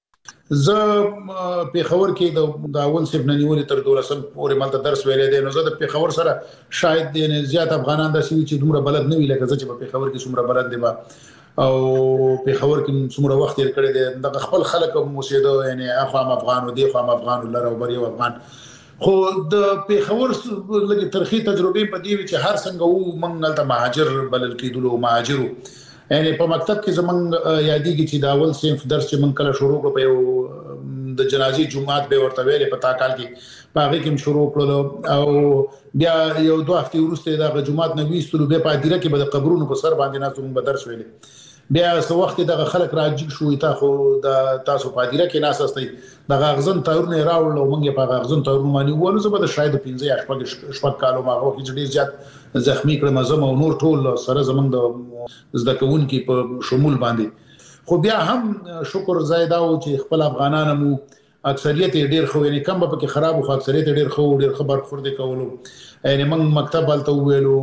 زه پېښور کې د اول صنف نه نیولې تر دولسم پورې مالته درس ویلې دی. نو زه د پېښور سره شاید د زیات افغانان داسې وي چې دومره بلد نه وي لکه زه چې په پېښور کې څومره بلد دی او پېښور کې څومره وخت تیر کړی دی. د خپل خلک هم اوسېدو، یعنی اخوام افغان او دی خام افغان لره او بر یو افغان. خو د پېښور لږ ترخی تجربې په دی چې هر څنګه وو موږ دلته مهاجر بلل کېدلو، مهاجرو. یعنی په مکتب کې زمونږ یادېږي چې د اول صنف درس چې موږ کله شروع کړو په یو د جنازي جمعات به ورته ویلې په تا کال کې په هغه کې شروع کړو، او بیا یو دوه هفتې وروسته د جمعات نه ویستلو بیا په ادیره کې به د قبرونو په سر باندې ناسو موږ درس ویلې. بیا څو وخت دغه خلک راځي شو تا خو د تاسو په دیره کې ناس استي د غغزن تورونه راوړل او موږ په غغزن تورونه باندې ولو زبر شاید پنځه یا شپږ شپږ کالو ما غو کې ډیر زیات زخمی کړم زم او نور ټول سره زمونږ د زده کوونکو په شمول باندې خو بیا هم شکر زیاده او چې خپل افغانانو مو اکثریت ډیر خو یعنی کم به کې خراب خو اکثریت ډیر خو ډیر خبر خور دي کولو یعنی موږ مکتب الته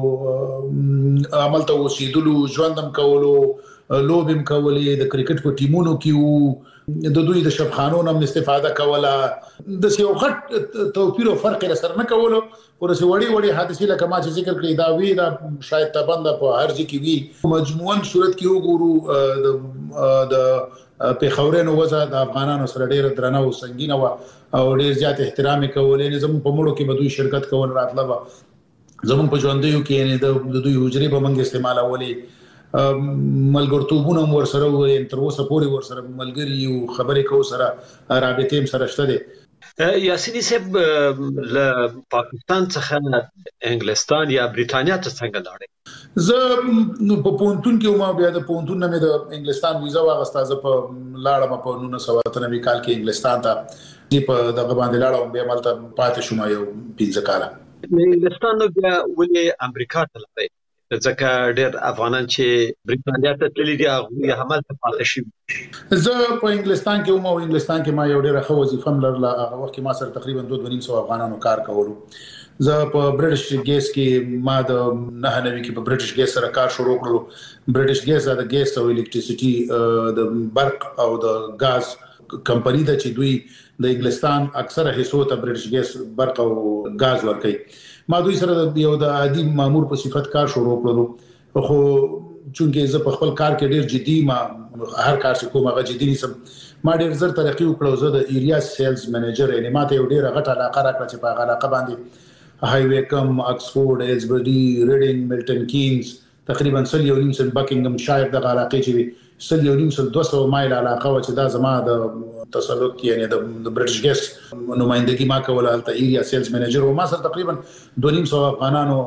ویلو عمل ته وسیدلو ژوندم کولو لوبم کولې د کرکټ په ټیمونو کې وو د دوی د شفخانو نم استفاده کوله د یو غټ توپیر او فرق سره نه کولو ورسې وړي وړي حادثه لکه ما چې ذکر کړی دا وی دا شاید تبند په هر ځای کې وی مجموعاً صورت کې وګورو د د په خورینو وځه د افغانانو سره ډیر درنه او سنگینه و او ډیر زیات احترام کولې نه زموږ په مړو کې بدوي شرکت کول راتله و زموږ په ژوندیو کې نه د دوی حجرې به موږ استعمالولې ملګرتوبونه ور سره و تر اوسه پورې ور سره ملګری او خبرې کو سره رابطې هم سره شته دي یاسینی صاحب له پاکستان څخه انګلستان یا بریټانیا ته څنګه لاړې زه په پونتون کې ما بیا د پونتون نه د انګلستان ویزا واغسته زه په لاړم په نولس سوه اته نوي کال کې انګلستان ته چې په دغه باندې لاړم بیا ملته پاتې شوم یو پنځه کاله انګلستان نو بیا ولې امریکا ته لاړې ځکه ډېر افغانان چې بریټانیا ته تللي دي هغه هم ته پاتې شي زه په انګلستان کې ومه انګلستان کې ما یو ډېر ښه وظیفه لرله هغه وخت کې ما سره تقریبا دوه دوه نیم سو افغانانو کار کولو زه په برټش ګیس کې ما د نه نوي کې په برټش ګیس سره کار شروع کړو برټش ګیس د ګیس او الکتریسيټي د برق او د غاز کمپنی د چې دوی د انګلستان اکثره حصو ته برټش ګیس برق او غاز ورکوي ما دوی سره یو د عادي مامور په صفت کار شروع کړو خو چونکه زه په خپل کار کې ډیر جدي ما هر کار چې کوم هغه جدي نسم ما ډیر زر ترقی وکړو زه د ایریا سیلز منیجر یعنی ماته یو ډیر غټه علاقه راکړه چې په هغه علاقه باندې هاي ویکم اکسفورد ایلزبري ریډینګ ملټن کینز تقریبا سل یو نیم سل بکینګم شایر د علاقې چې سل یو نیم سل دوه سوه مایل علاقه و چې دا زما د تسلط یعنی د برټش ګیس نمائندګي ما کوله الته ایریا سیلز منیجر او ما سره تقریبا دوه نیم سوه افغانانو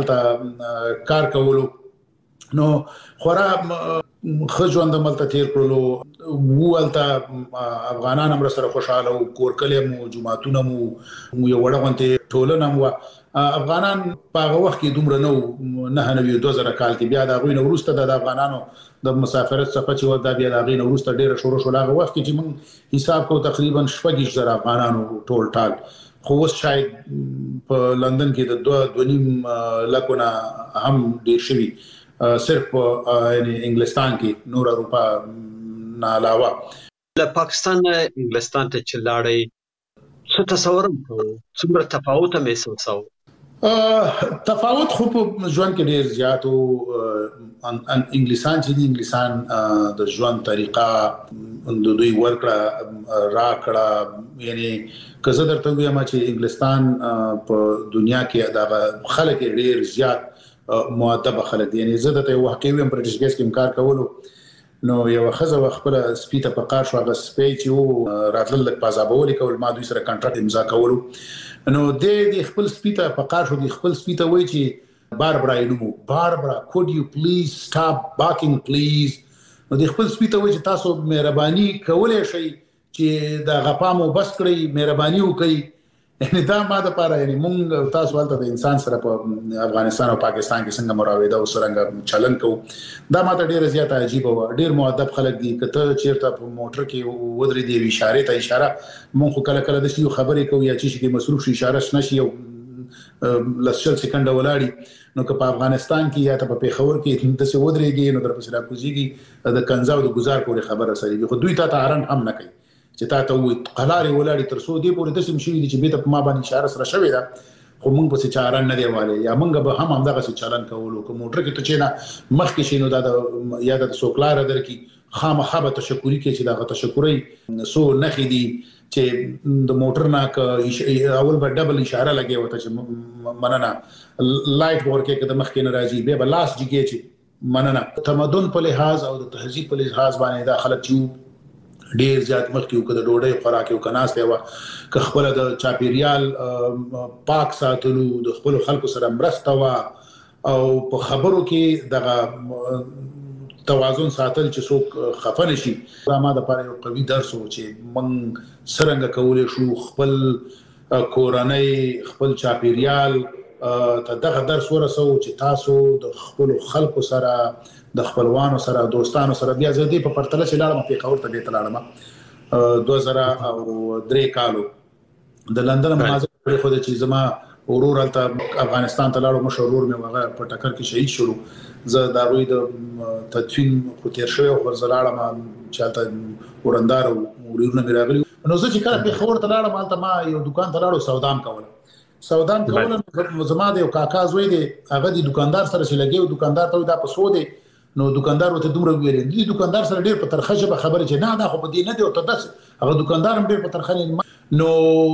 الته کار کولو نو خورا خجوند ملته تیر کړلو وولته افغانان هم سره خوشاله او کورکلې مو جمعهتون مو یو وړغونته ټولنه مو افغانان په هغه وخت کې دومره نو نه نوي دوه زره کال کې بیا د غوینه ورسته د افغانانو د مسافرت څخه چې ودا بیا د غوینه ورسته ډیره شروع شو هغه وخت کې چې موږ حساب کو تقریبا شپږ زره افغانانو ټول ټال خو اوس شاید په لندن کې د دوه دوه نیم لکونه هم ډیر شوي صرف یعنی انګلستان کې نور اروپا نه علاوه له پاکستان انګلستان ته چلاړې څه تصور کوو څومره تفاوت مې محسوساو تفاوت خو په ژوند کې ډیر زیات او انګلستان چې دی انګلستان د ژوند طریقه د دوی ورکړه راکړه یعنی که زه درته وایم چې انګلستان په دنیا کې د خلک ډیر زیات مؤدب خلک یعنی زه د یو حقیقي برټش ګیس کې کار کولو نو یو خزه خپل سپیته په کار شو هغه سپی چې راتل لک پازابول کول ما دوی سره کانټراکټ امضا کولو نو د خپل سپیته په کار شو د خپل سپیته وای چې باربرا نو باربرا could you please stop barking please نو د خپل سپیته وای چې تاسو مهرباني کولای شئ چې دا غپامو بس کړئ مهرباني وکړئ یعنی دا ما د پاره یعنی مونږ تاسو ولته د انسان سره په افغانستان او پاکستان کې څنګه مراوده او څنګه چلن کو دا ما ته ډیره زیاته عجیب و ډیر مؤدب خلک دي کته چیرته په موټر کې ودرې دی اشاره ته اشاره مونږ کله کله د شي خبرې کوي یا چې کې مصروف شي اشاره نشي او لسل سکند ولاړی نو که په افغانستان کې یا ته په پیښور کې د څه ودرېږي نو در په سره کوزيږي د کنزاو د گزار پورې خبره سره خو دوی ته تارن هم نه کوي چې تا ته وي قلاري ولاړی تر څو دی پورې د سم شي چې به ته ما باندې اشاره سره شوې ده خو مونږ په څه چاران نه دی والي یا مونږ به هم همدغه څه چلن کوو کوم موټر کې ته چې نه مخ کې شینو دا یا د سوکلار درکې خامخا به تشکرې کې چې دا تشکرې سو نخې دي چې د موټر نه ک اول به ډبل اشاره لګي وته چې مننه لایټ ورکه کې د مخ کې ناراضي به بلاس جګي چې مننه تمدن په لحاظ او د تهذیب په لحاظ باندې دا خلک چې ډیر زیات مخکې وکړه ډوډۍ خوراک یو کناست یو که خپل د چاپیریال پاک ساتلو د خپل خلکو سره مرسته وا او په خبرو کې دغه توازن ساتل چې څوک خفه نشي دا ما د لپاره یو قوي درس و چې موږ څنګه کولای شو خپل کورنۍ خپل چاپیریال ته دغه درس ورسو چې تاسو د خپل خلکو سره د خپلوانو سره دوستانو سره بیا زه دې په پرتله چې لاړم په خبر ته دې تلاړم دوه زره او درې کالو د لندن مناظره پرې خو د چې زما ورور الته افغانستان ته لاړو مشهور مې هغه په ټکر کې شهید شو زه دا وی د تدفین خو تیر شوی او ورزلاړم چاته ورندار ورونه مې راغلی نو زه چې کله په خبر ته لاړم الته ما یو دکان ته لاړو سودام کوله سودام کوله زما د یو کاکا زوی دی هغه د دکاندار سره چې لګیو دکاندار ته دا په سو دی نو دکاندار وته دومره ویل دي دکاندار سره ډیر په ترخه ژبه خبره چې نه دا خو په دې نه دی او ته داس هغه دکاندار هم ډیر په ترخه نو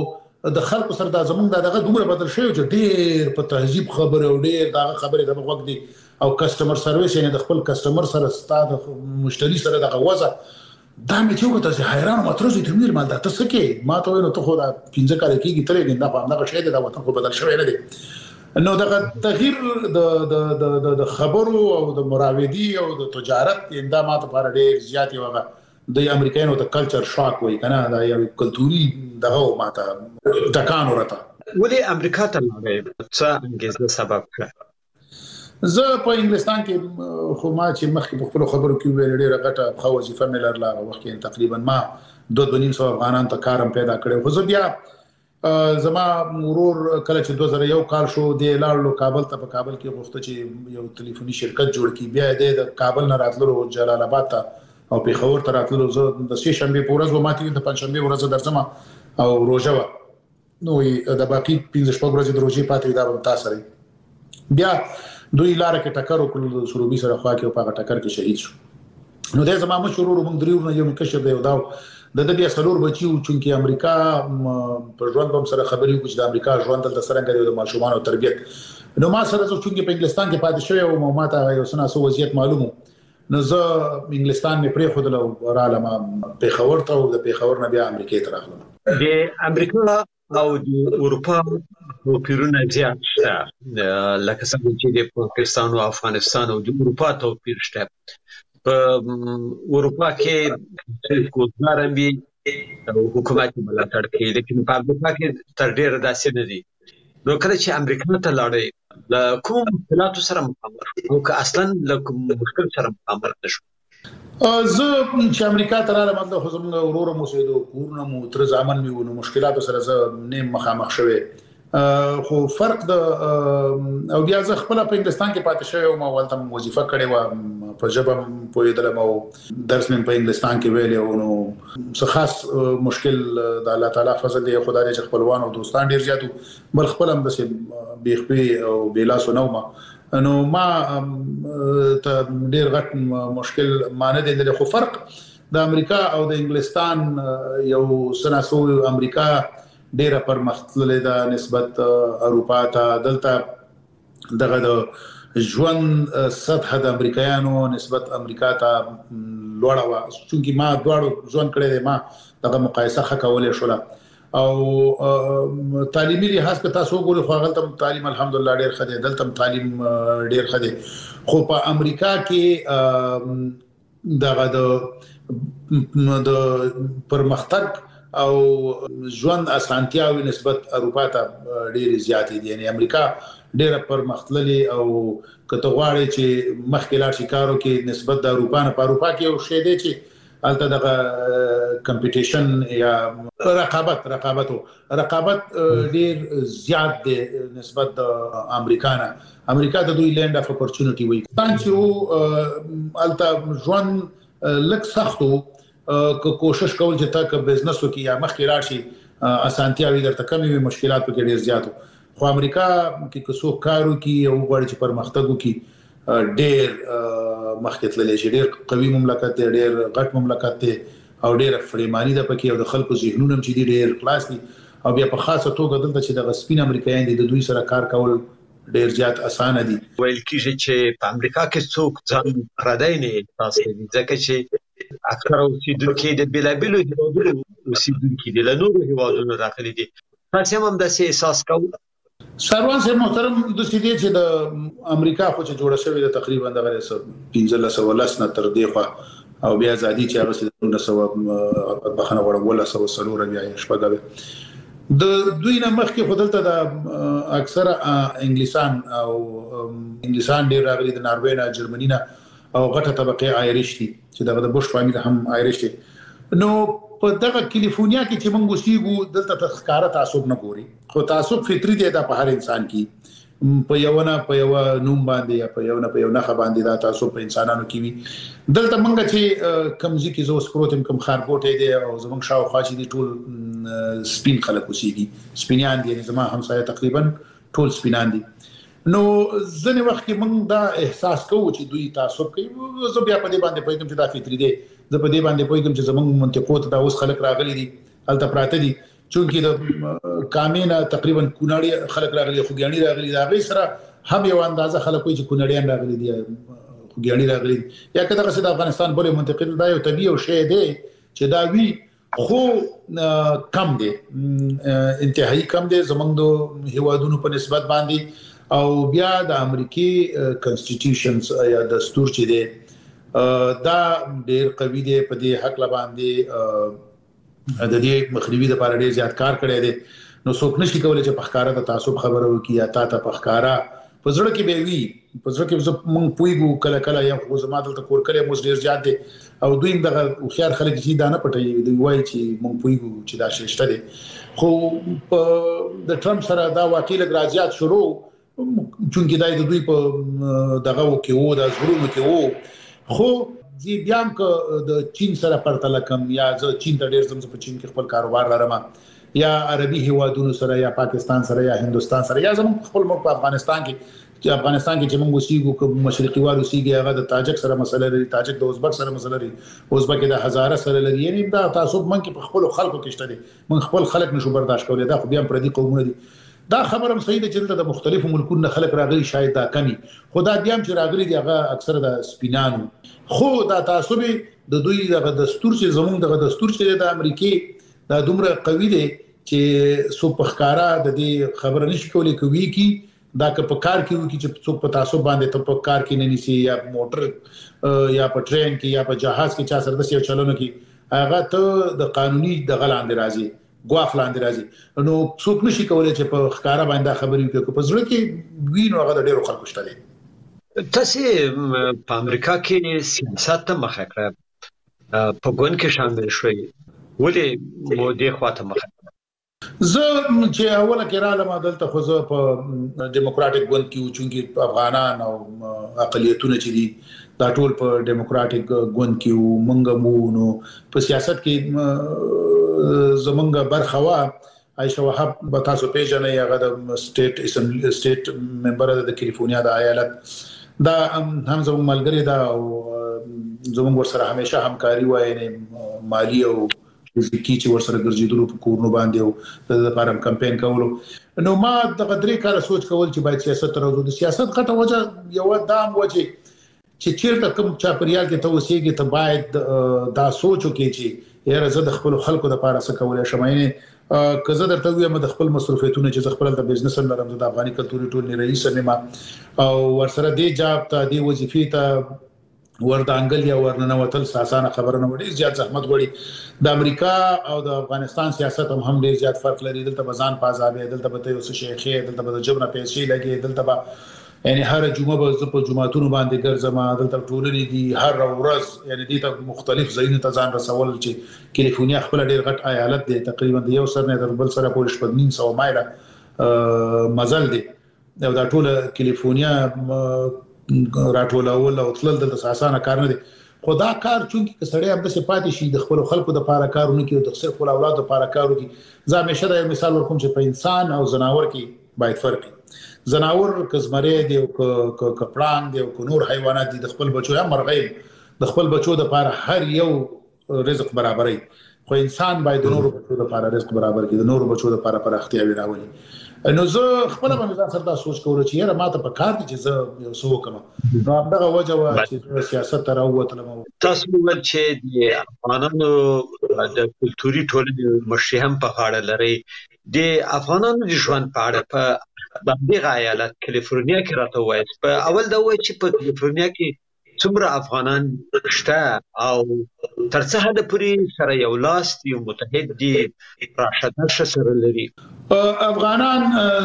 د خلکو سره د زمونږ دغه دومره بدل شوی چې ډیر په تهذیب خبره او ډیر دغه خبره د وګ دي او کسٹمر سرویس یعنی د خپل کسٹمر سره ستاد مشتری سره دغه وځه دا مې چې وګورم چې حیران متروزي ترمیر مال دا تاسو کې ما ته نو ته خو دا پنځه کال کېږي ترې نه په هغه شی دا وطن خو بدل شوی نه دی نو دغه تغییر د د د خبرو او د مراودي او د تجارت اندامات لپاره ډېر زیات وغه د امریکایانو د کلچر شاک وای کنه دا یو کلتوري دغه ماته ټکان ورته ولې امریکا ته لاړې څه انګیزه سبب کړ زه په انګلستان کې خو ما چې مخکې په خپل خبرو کې ویل ډېر غټه خو وظیفه مې لرله وخت کې تقریبا ما دوه دوه نیم سو افغانان ته کارم پیدا کړو خو زه بیا زما مرور کله چې دوه زره یو کال شو د لاړو کابل ته په کابل کې غوښته چې یو ټلیفوني شرکت جوړ کړي بیا د کابل نه راتلو جلال آباد ته او په خبر ته راتلو زه د سې شنبه پورز و ماته د پنځ شنبه ورځ درځم او روزه نو د باقي پنځه شپږ ورځې د روزي پاتې دا هم تاسو بیا دوی لار کې ټکر وکړل د سروبي سره خوا کې په ټکر کې شهید شو نو د زما مشهور موږ دریو نه یو کشر دی دا د دې سلور بچیو چې امریکا په ژوند هم سره خبرې وکړي د امریکا ژوند د سرنګ دی د ماشومان او تربيت نو ما سره چې په انګلستان کې پاتې شوی او ما ته یو سنا سو وضعیت معلومو نو زه انګلستان مې پرې خو د رااله په خبر ته او د په خبر نه بیا امریکا ته راغلم د امریکا او د اروپا او پیرونه زیات شته لکه څنګه چې د پاکستان او افغانستان او د اروپا توپیر شته په اروپا کې کوزارم بي حکومت ملاتړ کوي لیکن په امریکا کې تر ډیره داسې نه دي نو کله چې امریکا ته لاړې له کوم مشکلاتو سره مخامخ او که اصلا له کوم مشکل سره مخامخ نشو زه چې امریکا ته راغلم د خو زموږ ورور مو سیدو کورونه مو تر ځامن میو نو مشکلاتو سره زه نه مخامخ شوه خو فرق د او بیا زه خپل په انګلستان کې پاتې شوی او ما ولته وظیفه کړې و په ژبه په دې مو درس مې په انګلستان کې ویل او نو څه خاص مشکل د الله تعالی فضل دی خدای دې خپلوان او دوستان ډیر زیاتو بل خپل هم د بیخپي او بیلاسو نو ما نو ما ته ډیر غټ مشکل مانه دي د خو فرق د امریکا او د انګلستان یو سناسو امریکا ډیره پرمختللې ده نسبت اروپا ته دلته دغه د ژوند سطح د امریکایانو نسبت امریکا ته لوړه و چې ما دواړو ژوند کړی ما دغه مقایسه کولای شو او تعلیمي لحاظ په تاسو ګورئ خو غلطم تعلیم الحمدلله ډیر خدای دلته تعلیم ډیر خدای خو په امریکا کې دغه د پرمختګ او ژوند اسانتیاوي نسبت اروپا ته ډېر زیات دي یعنی امریکا ډېر پرمختللي او کته غواړي چې مخکې لاړ شي کارو کې نسبت د اروپا نه په اروپا کې یو شی دی چې البته دغه کمپټیشن یا رقابت رقابت رقابت ډېر زیات دی نسبت د امریکا نه امریکا د دوی لینډ اف اپورچونټی وي تاسو البته ژوند لک سختو که کوشش کول چې تا که بزنس وکي یا مخکې راشي اسانتیاوي درته کمې وي مشکلات پکې ډېر زیات خو امریکا کې که څوک کار وکي او غواړي چې پرمختګ وکي ډېر مخکې تللی شي ډېر قوي مملکت دی ډېر غټ مملکت دی او ډېر فریمانی ده پکې او د خلکو ذهنونه چې دي ډېر خلاص دي او بیا په خاصه توګه دلته چې د غسپین امریکایان دي د دوی سره کار کول ډېر زیات اسانه دي ویل کیږي چې په امریکا کې څوک ځان پردی نه تاسو دي ځکه چې اکثر اوسیدونکو د بلابلو هیوادونو اوسیدونکو دي له نورو هیوادونو راغلي دي تاسو هم د سي احساس کوئ سروان سره محترم د سیدې چې د امریکا خو چې جوړه شوې ده تقریبا د پنځه سوه ولس نه تر دی خو او بیا ازادي چې هغه د سوه بخنه وړول سوه سلور بیا شپږه د دوی نه مخکې خدلته د اکثره انګلیسان او انګلیسان ډیر راغلي د ناروې نه جرمني نه او غټه طبقه آیریش دي چې دغه د بوش فامیل هم آیریش دي نو په دغه کیلیفورنیا کې چې موږ اوسېږو دلته تخکاره تعصب نه ګوري خو تعصب فطري دی دا په هر انسان کې په یو نه په یو نوم باندې یا په یو نه په یو نه باندې دا تعصب په انسانانو کې وي دلته موږ چې کمزي کې زو سپروتم کم خارګوټې دی او زموږ شاوخوا چې دي ټول سپین خلک اوسېږي سپینان دي زما همسایه تقریبا ټول سپینان دي نو ځنې وخت کې موږ دا احساس کوو چې دوی تعصب کوي زه بیا په دې باندې پوهیږم چې دا فطري دی زه په دې باندې پوهیږم چې زموږ منطقو ته دا اوس خلک راغلي دي هلته پراته دي چونکی د کامینا تقریبا کونړی خلک راغلي خوګیانی راغلي دا غي سره هم یو اندازه خلک وي چې کونړیان راغلي دي خوګیانی راغلي یا کله چې د افغانستان بلې منطقې دا یو طبيعي او شی دی چې دا وی خو کم دی انتهایی کم دی زموږ د هیوادونو په نسبت باندې او بیا د امریکای کانسټیټیوشنز یا دستور چې دی دا ډیر قوي دی په دې حق لباندې د دې مخنیوي لپاره ډیر زیات کار کړی دی نو څوک نشي کولای چې په ښکارا د تعصب خبره وکړي یا تا ته په ښکارا په زړه کې به وي په زړه کې موږ پویګو کله کله یا خو زما دلته کور کله موږ ډیر زیات دي او دوی دغه خيار خلک چې دا نه پټي دوی وایي چې موږ پویګو چې دا شته دي خو د ټرمپ سره دا واقعي لګرازيات شروع چونکی دای د دوی په دغه کې وو د زړونو کې وو خو زی بیا هم که د چین سره پرتله کم یا زه چین ته ډیر زم په چین کې خپل کاروبار لرم یا عربي هیوادونو سره یا پاکستان سره یا هندستان سره یا زموږ خپل ملک په افغانستان کې چې افغانستان کې چې موږ اوسېږو کوم مشرقي والو اوسېږي هغه د تاجک سره مسله لري تاجک د ازبک سره مسله لري ازبک د هزاره سره لري یعنی دا تعصب من کې په خپل خلکو کې شته دي من خپل خلک نشو برداشت کولای دا خو بیا پردي قومونه دي دا خبره هم صحیح ده چې د مختلفو ملکونو خلک راغلي شاید دا کمی خدا بیا هم چې راغلي دي هغه اکثره د سپینانو خو دا تعصب د دوی د دستور چې زموږ د دستور چې د امریکای دا دومره قوي دي چې سو پخکارا د دې خبره نشي کولای کوي کی دا که په کار کې وي چې څوک په تعصب باندې ته په کار کې نه نيسي یا موټر یا په ټرین کې یا په جهاز کې چا سره د سیو چلونو کې هغه ته د قانوني د غلاندې راځي غواخ لاندې راځي نو څوک نشي کولای چې په ښکارا باندې خبرې وکړي په ځړ کې وینو هغه د ډیرو خلکو شته دي تاسو په امریکا کې سیاست ته مخه کړه په ګوند کې شامل شوي ولې مو دې خواته مخه زه چې اوله کې را لمه دلته خو زه په ډیموکراټک ګوند کې چونکی افغانان او اقلیتونه چې دي دا ټول په ډیموکراټک ګوند کې مونږ مو نو په سیاست کې زمونږ برخوا عائشہ وهاب به تاسو پیژنئ هغه د سټیټ اسمبلی سټیټ ممبر د کیلیفورنیا د ایالت دا هم زموږ ملګری دا او زموږ ورسره همیشه همکاري وای نه مالی او فزیکی چې ورسره ګرځیدلو په کورونو باندې او د لپاره کمپاین کولو نو ما د قدرې کار سوچ کول چې باید سیاست راوځو د سیاست غټه وجه یو دام وجه چې چیرته کوم چاپریال کې ته وسیږي ته باید دا سوچ وکړي چې یاره زه د خپل خلکو د لپاره څه کولای شم یعنی که زه درته وایم د خپل مصرفیتونه چې زه خپل د بزنس لرم د افغاني کلتوري ټول رئیس مې ما او ورسره دې جاب ته دې وظیفې ته وردانګل یا ورننوتل ساسانه خبره نه وړي زیات زحمت وړي د امریکا او د افغانستان سیاست هم هم ډیر زیات فرق لري دلته بزان پازابې دلته به ته اوس شیخي دلته به جبر پیسې لګي دلته به یعنی هر جمعه به په جمعهتون باندې ګرځم دلته ټولنې دي هر ورځ یعنی دې ته مختلف ځایونو ته ځان رسول چې کیلیفورنیا خپل ډیر غټ ایالت دی تقریبا د یو سر نه تر بل سره پورې شپږ نیم سوه مایله مزل دی دا ټول کیلیفورنیا راټولول او تلل د اساسانه کار نه دي خدا کار چونکی کسړی هم د سپاتې شي د خپل خلکو د لپاره کارونه کوي د خپل اولاد لپاره کارونه کوي زه همیشه دا مثال ورکوم چې په انسان او زناور کې باید فرق وي زناور کزمری دی او کپړان دی او نور حیوانات دي د خپل بچو یا مرغۍ د خپل بچو د لپاره هر یو رزق برابرای خو انسان باید د نور بچو د لپاره رزق برابر کړي د نور بچو د لپاره پر اختیار راولي نو زه خپل باندې سره دا سوچ کوم چې یاره ماته په کار دي چې زه یو څه وکم نو هغه وجه وا چې سیاست ته راووتلم تاسو ول چې د افغانانو د کلتوري ټولنې مشر هم په اړه لري د افغانانو د ژوند په اړه په دغه ایالت کالیفورنیا کې راته وایي په اول دا وایي چې په کالیفورنیا کې څومره افغانان شته او تر څه حد پورې سره یو لاس یو متحد دي راشد سره لري. افغانان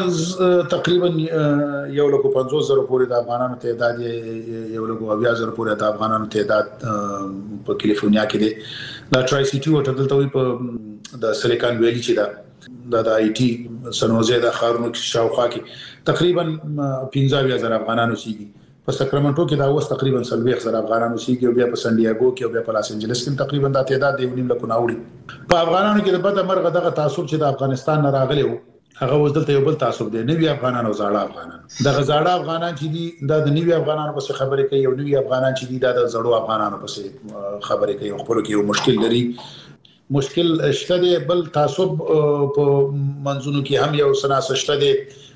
تقریبا یو لکه پنځوس زره پورې د افغانانو تعداد یو لکه اویا زره پورې د افغانانو تعداد په کالیفورنیا کې دی. دا ټرای سیټي وټل دلته وي په د سیلیکان ویلي چې دا د آی ټي سنوزه د خارونو شاوخوا کې تقریبا پنځه اویا زره افغانانو سیږي. په ساکرامنټو کې دا اوس تقریبا سلويخ زره افغانانو سیږي او بیا په سان ډیاګو کې او بیا په لاس انجلس کې تقریبا دا تعداد دی ونیم لکه ناوړي. په افغانانو کې د بد مرغه دغه تعصب چې د افغانستان نه راغلی وو هغه اوس دلته یو بل تعصب دی. نوی افغانان او زاړه افغانان دغه زاړه افغانان چې دي دا د نوی افغانانو په خبرې کوي او نوی افغانان چې دي دا د زړو افغانانو په خبرې کوي. خپل کې یو مشکل لري مشکل شته دی. بل تعصب په منځونو کې هم یو سناس شته دی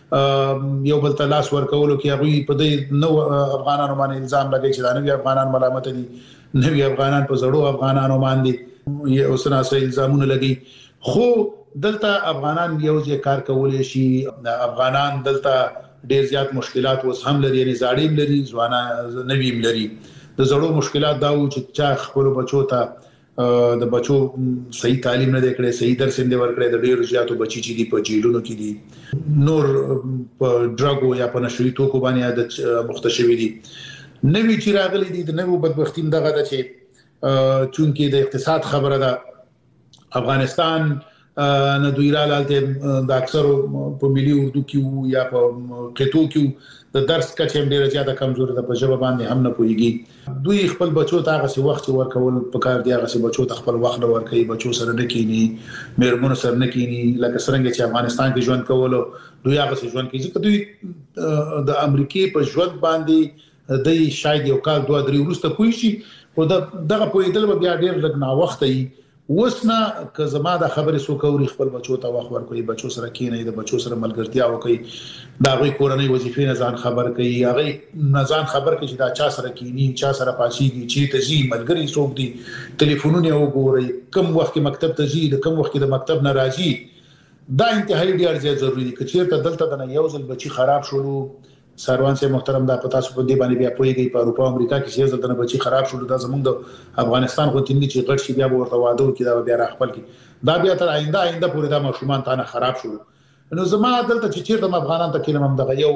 یو بل تلاش ورکولو کې هغه په دې نو افغانانو باندې الزام لګي چې دا نوی افغانان ملامت دي نوی افغانان په زړو افغانانو باندې یو سناس الزامونه لګي. خو دلته افغانان یو ځای کار کولای شي. افغانان دلته ډیر زیات مشکلات وس هم لري یعنی زاړیم لري ځوانه نویم لري. د زړو مشکلات دا و چې چا خپل بچو ته د بچو صحیح تعلیم نه کړي صحیح درس نه ورکړي د ډیر زیاتو بچی چې دی په جیلونو کې دي نور په ډراګو یا په نشري توکو باندې عادت مختشوي دي. نوی چې راغلي دي د نوو بدبختی دغه د چې چونکی د اقتصاد خبره ده افغانستان نه دوی را لاله د اکثر په ملي اردو کې یا په قطو کې د درس کچې ډیر زیاته کمزوري ده په ژبه باندې هم نه پويږي. دوی خپل بچو ته هغه وخت ورکول پکار دی هغه بچو ته خپل وخت ورکړي بچو سره نه کینی مېرمن سره نه کینی لکه څنګه چې افغانستان کې ژوند کولو دوی هغه ژوند کوي چې دوی د امریکای په ژوند باندې د شاید یو کال دوه درې وروسته کوي شي او دغه پویدل بیا ډیر لږ نا وخت ای وسنه که زما د خبرې سو کوي خپل بچو ته وخت ورکوي بچو سره کینې د بچو سره ملګرتیا وکړي دا غوي کورنۍ وظیفې نه ځان خبر کوي هغه نه ځان خبر کوي چې دا چا سره کینی چا سره پاسيږي چې ته زی ملګری څوک دي ټلیفونونه وګوري کم وخت کې مکتب ته ځي د کم وخت کې د مکتب نه راځي. دا انتهایی ډیر زیات ضروری دي چې چیرته دلته د یو ځل بچي خراب شولو سروان سے محترم دا پتا سو په دې باندې بیا پويږي په اروپا امریکا کې چې ځل د بچي خراب شول دا زموږ د افغانستان خو تنګي چې غټ شي بیا ورته واده کې دا بیا راخپل کی دا بیا تر آینده آینده پورې دا مشرومان ته خراب شول. نو زما دلته چې چیرته افغانان ته کلم هم دغه یو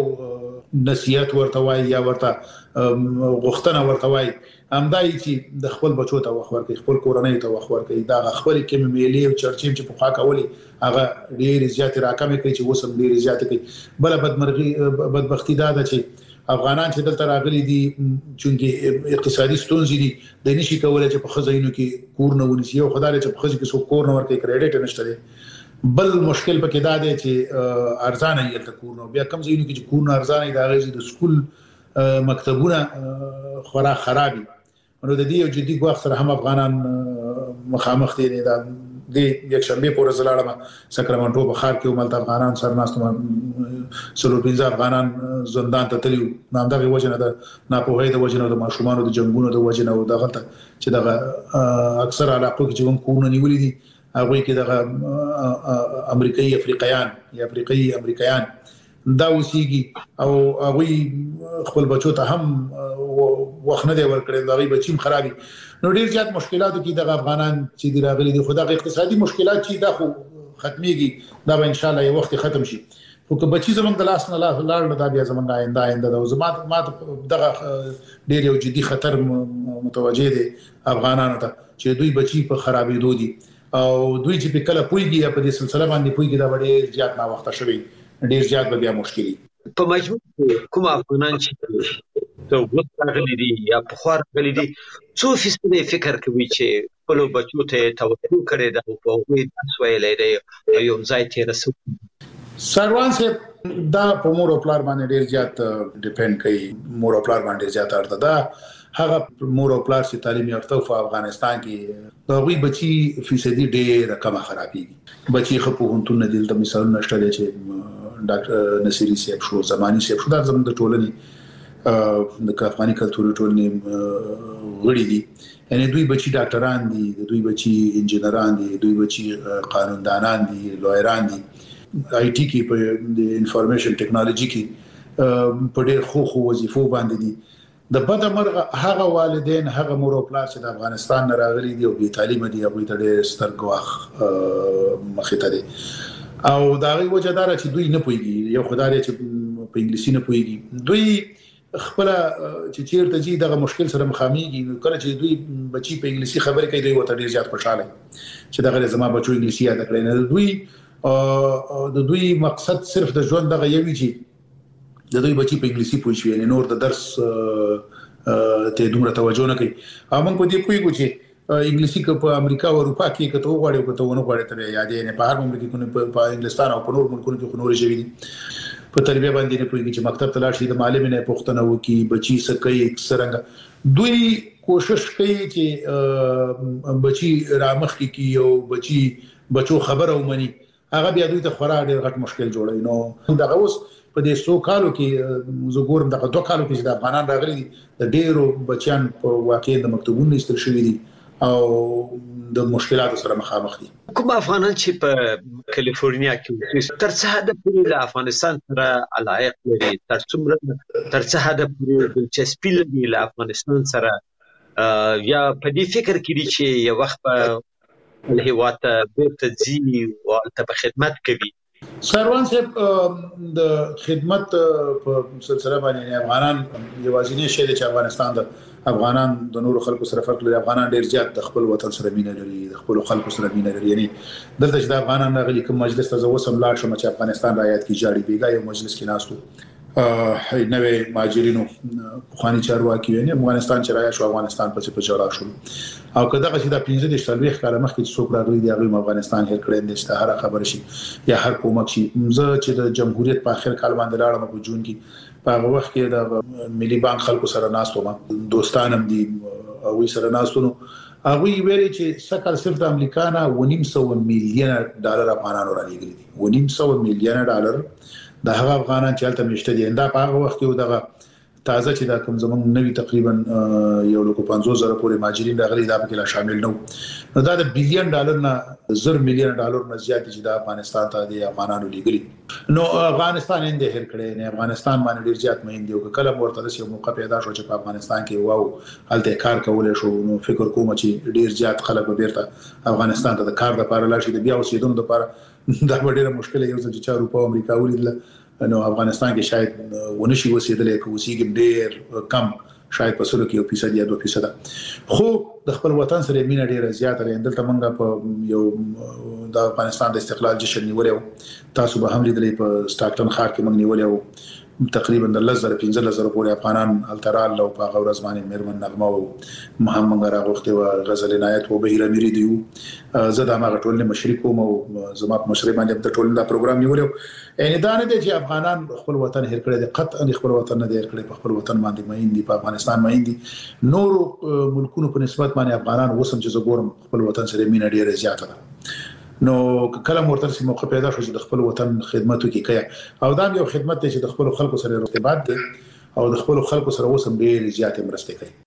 نصيحت ورته وای یا ورته غوښتنه ورته وای همدای چې د خپل بچو ته وخت ورکړي خپل کورنۍ ته وخت ورکړي دا خپل کې میلې او چرچیم چې په خوا کولې هغه ډېر زیات راکمه کوي چې وسم ډېر زیات کوي. بل بدمرغي بدبختی دا ده چې افغانان چې دلته راغلي دي چې اقتصادي ستونزې دي د نشي کولای چې په خزینو کې کور نه ونیسي او خدای چې په خزې کې څو کور نه ورکړي کریډټ نشته. بل مشکل پکې دا دی چې ارزانه یې ته کور نه بیا کم ځینو کې چې کور نه ارزانه دی دا غږی د سکول مکتبونه خورا خرابي. نو د دې یو جدي ګواښ سره هم افغانان مخامخ دي. دا د یک شنبه پورې زلاړه ساکرامنټو بخار کې وملت افغانان سره ناستو سلو پنځه افغانان زندان ته تللیو نام دغه وجنه د ناپوهۍ د وجنه د ماشومان د جنگونو د وجنه او دغه چې دغه اکثر علاقو کې چې کوم کورونه نیولې دي هغه کې دغه امریکایي افریقایان یا افریقایي امریکایان دا وسیږي او هغه خپل بچو ته هم وخت نه دی ورکړي دا غي بچیم خرابي. نو ډیر زیات مشکلاتو کې د افغانان چې دی راغلي دي خدای اقتصادي مشکلات چې دا خو ختميږي دا به ان شاء الله یو وخت ختم شي. خو که بچی زمونږ د لاس نه لاړ دا بیا زمونږ آینده آینده د زما ما دغه ډیر یو جدي خطر متوجه دي افغانانو ته چې دوی بچی په خرابېدو دي او دوی چې په کله پويږي په دې سلسله باندې پويږي دا ډیر زیات نا وخت شوی ډیر زیات به بیا مشکلي. په مجموع کوم افغانان چې ته وڅغلي دي یا په خور غلي دي څو فیصد فکر کوي چې خپل بچو ته توجه کړي دا په وې تاسو ویلې دی یو ځای ته رسو سروان سے دا په مور او پلار باندې ډیر زیات ډیپند کوي. مور او پلار باندې زیات اړه ده هغه مور او پلار چې تعلیم یافته په افغانستان کې دا وی بچي فیصدي ډیر کم خرابيږي. بچي خپو هونتون دل د مثال نشته چې ډاکټر نصيري صاحب شو زماني صاحب شو دا زموږ د ټولنې د افغاني کلتوري ټولنې غړي دي. یعنی دوی بچي ډاکټران دي دوی بچي انجنيران دي دوی بچي قانوندانان دي لویران دي آی ټي کې په د انفارمیشن ټیکنالوژي کې په ډېر خو خو وظیفو باندې دي د بد مرغه هغه والدین هغه مور او پلار چې د افغانستان نه راغلي دي او بې تعلیمه دي هغوی ته ډېر ستر ګواښ مخې ته دی او د هغې وجه دا ده چې دوی نه پوهېږي یو خو دا دی چې په انګلیسي نه پوهېږي دوی خپل چې چیرته ځي دغه مشکل سره مخامخېږي نو کله چې دوی بچي په انګلیسي خبرې کوي دوی ورته ډېر زیات خوشاله چې دغه زما بچو انګلیسي یاد کړی نه دوی د دوی مقصد صرف د ژوند دغه یوي چې د دوی بچي په انګلیسي پوه شي یعنی نور د درس ته دومره توجه نه کوي موږ په دې پوهېږو چې انګلیسي که په امریکا او اروپا کې که ته وغواړې او که ته ونه غواړې ته یادې نه په هر مملکت کې په انګلستان او په نور ملکونو کې خو نورې ژبې دي په تربیه باندې نه پوهېږي چې مکتب ته لاړ شي د معلم نه پوښتنه وکړي بچي څه کوي څرنګه دوی کوشش کوي چې بچي رامخکې کړي او بچي بچو خبره ومني هغه بیا دوی ته خورا ډېر غټ مشکل جوړوي نو دغه اوس په دې څو کالو کې زه ګورم دغه دوه کالو کې چې د افغانان راغلي دي د ډېرو بچیان په واقع د مکتبونو ایستل شوي دي او د مشکلاتو سره مخامخ دي کوم افغانان چې په کالیفورنیا کې اوسي تر څه حد پورې د افغانستان سره علاقه لري تر څومره تر څه حد پورې دلچسپي لري له افغانستان سره یا په دې فکر کې دي چې یو وخت په هیواد ته بیرته ځي او ته خدمت کوي سروان صاحب د خدمت په سلسله باندې افغانان یوازینی شی چې افغانستان د افغانان د نورو خلکو سره فرق لري افغانان ډیر زیات د خپل وطن سره مینه لري د خپل خلکو سره مینه لري یعنی دلته چې د افغانان راغلي کوم مجلس ته زه وسم لاړ شم چې افغانستان رایاد کی جاړي بیګا یو مجلس کې ناستو نوې ماجرینو خواني چارواکي یعنی افغانستان چې رایا شو افغانستان په څه په جوړا شو او کله چې د پنځه د شلويخ کاله مخکې چې څوک راغلي دی هغه افغانستان هر کړي د اشتهار خبر شي یا هر کومک شي زه چې د جمهوریت په اخر کال باندې لاړم په جون کې په هغه وخت کې د ملي بانک خلکو سره ناستو ما دوستانم دي او سره ناستو هغه ویلي چې سکه صرف د امریکا نه ونیم سو میلیون ډالر افغانانو راغلي دي ونیم سو میلیون ډالر د هغه افغانان چې هلته مشته دي دا په هغه وخت کې دغه تازه چې دا کوم زمونږ نوی تقریبا یو لکه پنځوس زره پورې ماجرین راغلي دا پکې لا شامل نو نو دا د بلین ډالر نه زر میلیون ډالر نه زیات چې د افغانستان ته د افغانانو لګلي نو افغانستان انده هر کړي نه افغانستان باندې ډیر زیات مهین دی او کله ورته یو موقع پیدا شو چې په افغانستان کې واو هلته کار کول شو نو فکر کوم چې ډیر زیات خلک به بیرته افغانستان ته د کار لپاره لاړ شي د بیا اوسېدونکو لپاره دا ډیره مشکله یو چې چا اروپا او امریکا ولیدل نو افغانستان کې شاید ونشي وسیدلې کو وسیګم ډیر کم شاید په سلو کې یو فیصد یا دوه فیصد خو د خپل وطن سره مینه ډیره زیاته لري دلته موږ په یو د افغانستان د استقلال جشن نیولې تاسو به هم لیدلې په سټاکټن ښار کې موږ نیولې تقریبا د لزر پنځه لزر پورې افغانان الترال او په غورز باندې مېرمن نغمه او محمد راغوخته او غزل عنایت او بهیر اميري دیو زه د هغه ټولنې مشرک کوم او زما په مشرک باندې د ټولنې دا پروګرام نیولې ان دا نه دي چې افغانان خپل وطن هر کړی دي قطعا خپل وطن نه هر کړی په خپل وطن باندې مین دي په افغانستان مین دي نور ملکونو په نسبت باندې افغانان وسم چې زګورم خپل وطن سره مینه ډیره زیاته ده نو کله مرتر سي موقع پیدا شو چې د خپل وطن خدمت وکړي کیا او دا یو خدمت دی چې د خپل خلکو سره ارتباط دی او د خپل خلکو سره وسم ډیر زیات مرسته کوي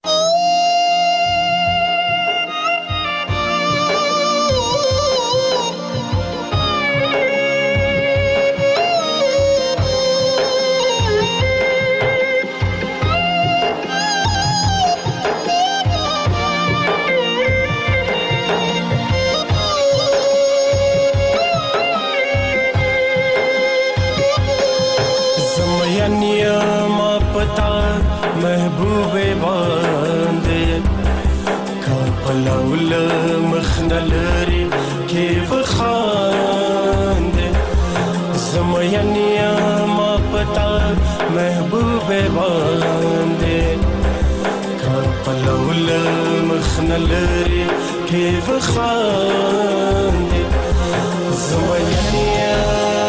نلري كيف خاندي زمانيا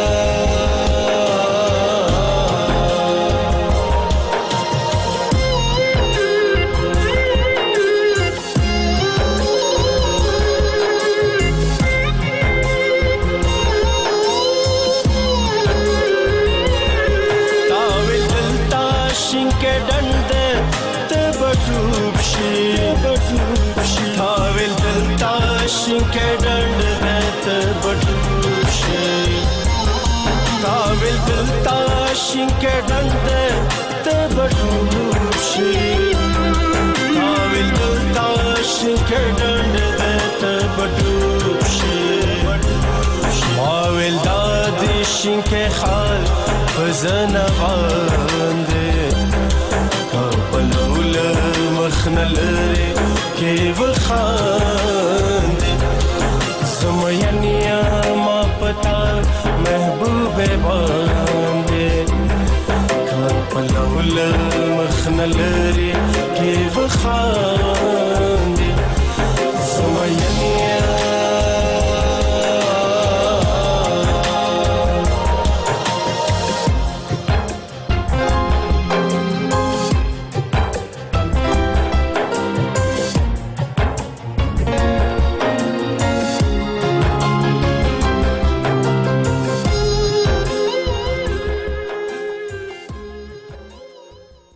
تاوي دلتا شينكه دند تبټوب شي تاویل دلتا شنکه ډنډ ته بټوب شي شینکه ډنډه ته بډوب شي کاویل دلتا شینکه ډنډه ته بډوب شي ماویل دا د شینکه خال په زنه باندې کابلول مخنه لري کې وخاندې زمینیا ما پتا محبوب باندې کابلول مخنه لري کې وخاندې